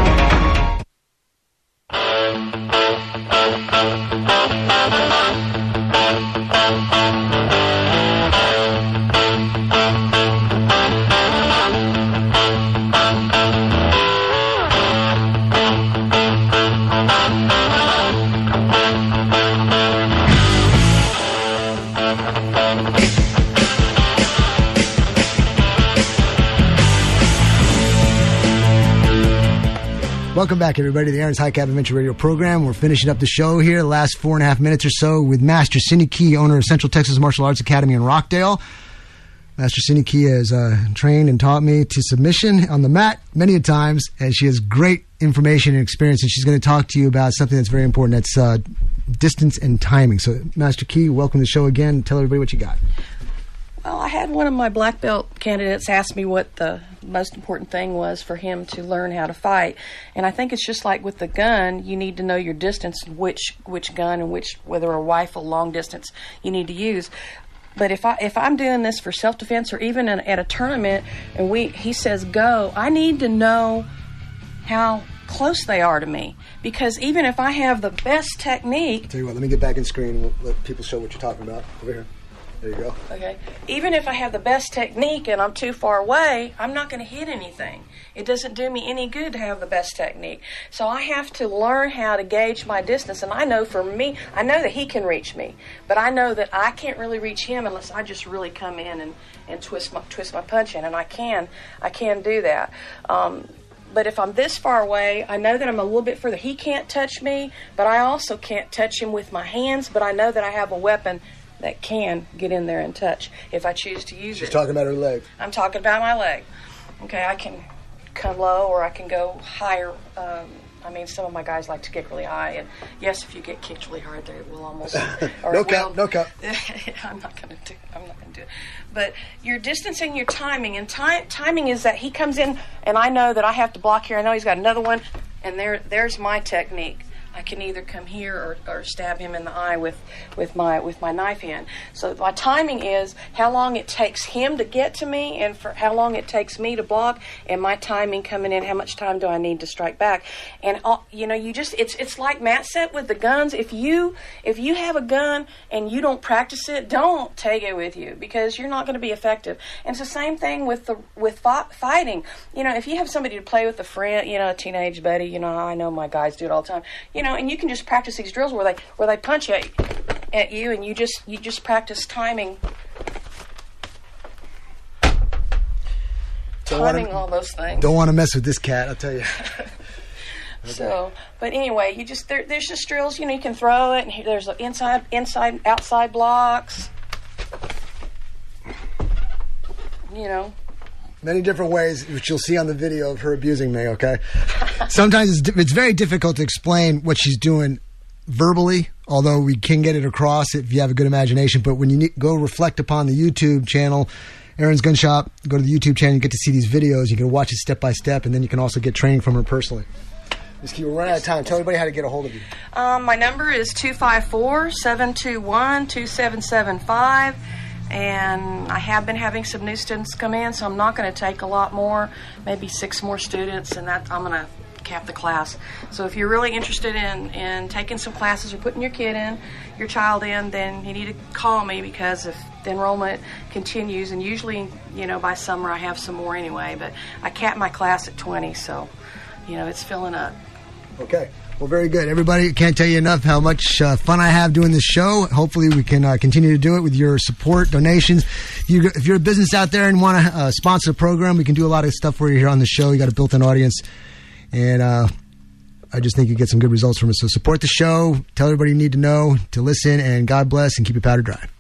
Welcome back, everybody, to the Aaron's High Cap Adventure Radio program. We're finishing up the show here, the last 4.5 minutes or so, with Master Cindy Key, owner of Central Texas Martial Arts Academy in Rockdale. Master Cindy Key has trained and taught me to submission on the mat many a times, and she has great information and experience, and she's going to talk to you about something that's very important. That's distance and timing. So, Master Key, welcome to the show again. Tell everybody what you got. Well, I had one of my black belt candidates ask me what the most important thing was for him to learn how to fight. And I think it's just like with the gun, you need to know your distance, which gun and whether a rifle, long distance, you need to use. But if I'm doing this for self-defense or even at a tournament and he says go, I need to know how close they are to me. Because even if I have the best technique... I'll tell you what, let me get back in screen and let people show what you're talking about. Over here. There you go. Okay. Even if I have the best technique and I'm too far away, I'm not going to hit anything. It doesn't do me any good to have the best technique. So I have to learn how to gauge my distance. And I know for me, I know that he can reach me. But I know that I can't really reach him unless I just really come in and twist my punch in. And I can do that. But if I'm this far away, I know that I'm a little bit further. He can't touch me, but I also can't touch him with my hands. But I know that I have a weapon that can get in there and touch if I choose to use it. She's talking about her leg. I'm talking about my leg. Okay, I can come low or I can go higher. I mean, some of my guys like to kick really high, and yes, if you get kicked really hard, there it will almost. Or no count. I'm not going to do it. But your distancing, your timing, and timing is that he comes in, and I know that I have to block here. I know he's got another one, and there's my technique. I can either come here or stab him in the eye with my knife hand. So my timing is how long it takes him to get to me, and for how long it takes me to block, and my timing coming in. How much time do I need to strike back? And it's like Matt said with the guns. If you have a gun and you don't practice it, don't take it with you because you're not going to be effective. And it's the same thing with fighting. If you have somebody to play with, a friend, a teenage buddy. I know my guys do it all the time. And you can just practice these drills where they punch at you, and you just practice timing all those things. Don't want to mess with this cat, I'll tell you. Okay. So, but anyway, there's just drills. You can throw it, and there's inside, outside blocks. Many different ways, which you'll see on the video of her abusing me, okay? Sometimes it's very difficult to explain what she's doing verbally, although we can get it across if you have a good imagination. But when you go reflect upon the YouTube channel, Erin's Gun Shop, go to the YouTube channel, you get to see these videos. You can watch it step by step, and then you can also get training from her personally. We're running out of time. Tell everybody how to get a hold of you. My number is 254-721-2775. And I have been having some new students come in, so I'm not going to take a lot more, maybe 6 more students, and I'm going to cap the class. So if you're really interested in taking some classes or putting your child in, then you need to call me, because if the enrollment continues, and usually, by summer I have some more anyway, but I cap my class at 20, so, it's filling up. Okay. Well, very good. Everybody, can't tell you enough how much fun I have doing this show. Hopefully we can continue to do it with your support, donations. If you're a business out there and want to sponsor a program, we can do a lot of stuff for you here on the show. You got a built-in audience. And I just think you get some good results from it. So support the show. Tell everybody you need to know to listen. And God bless, and keep your powder dry.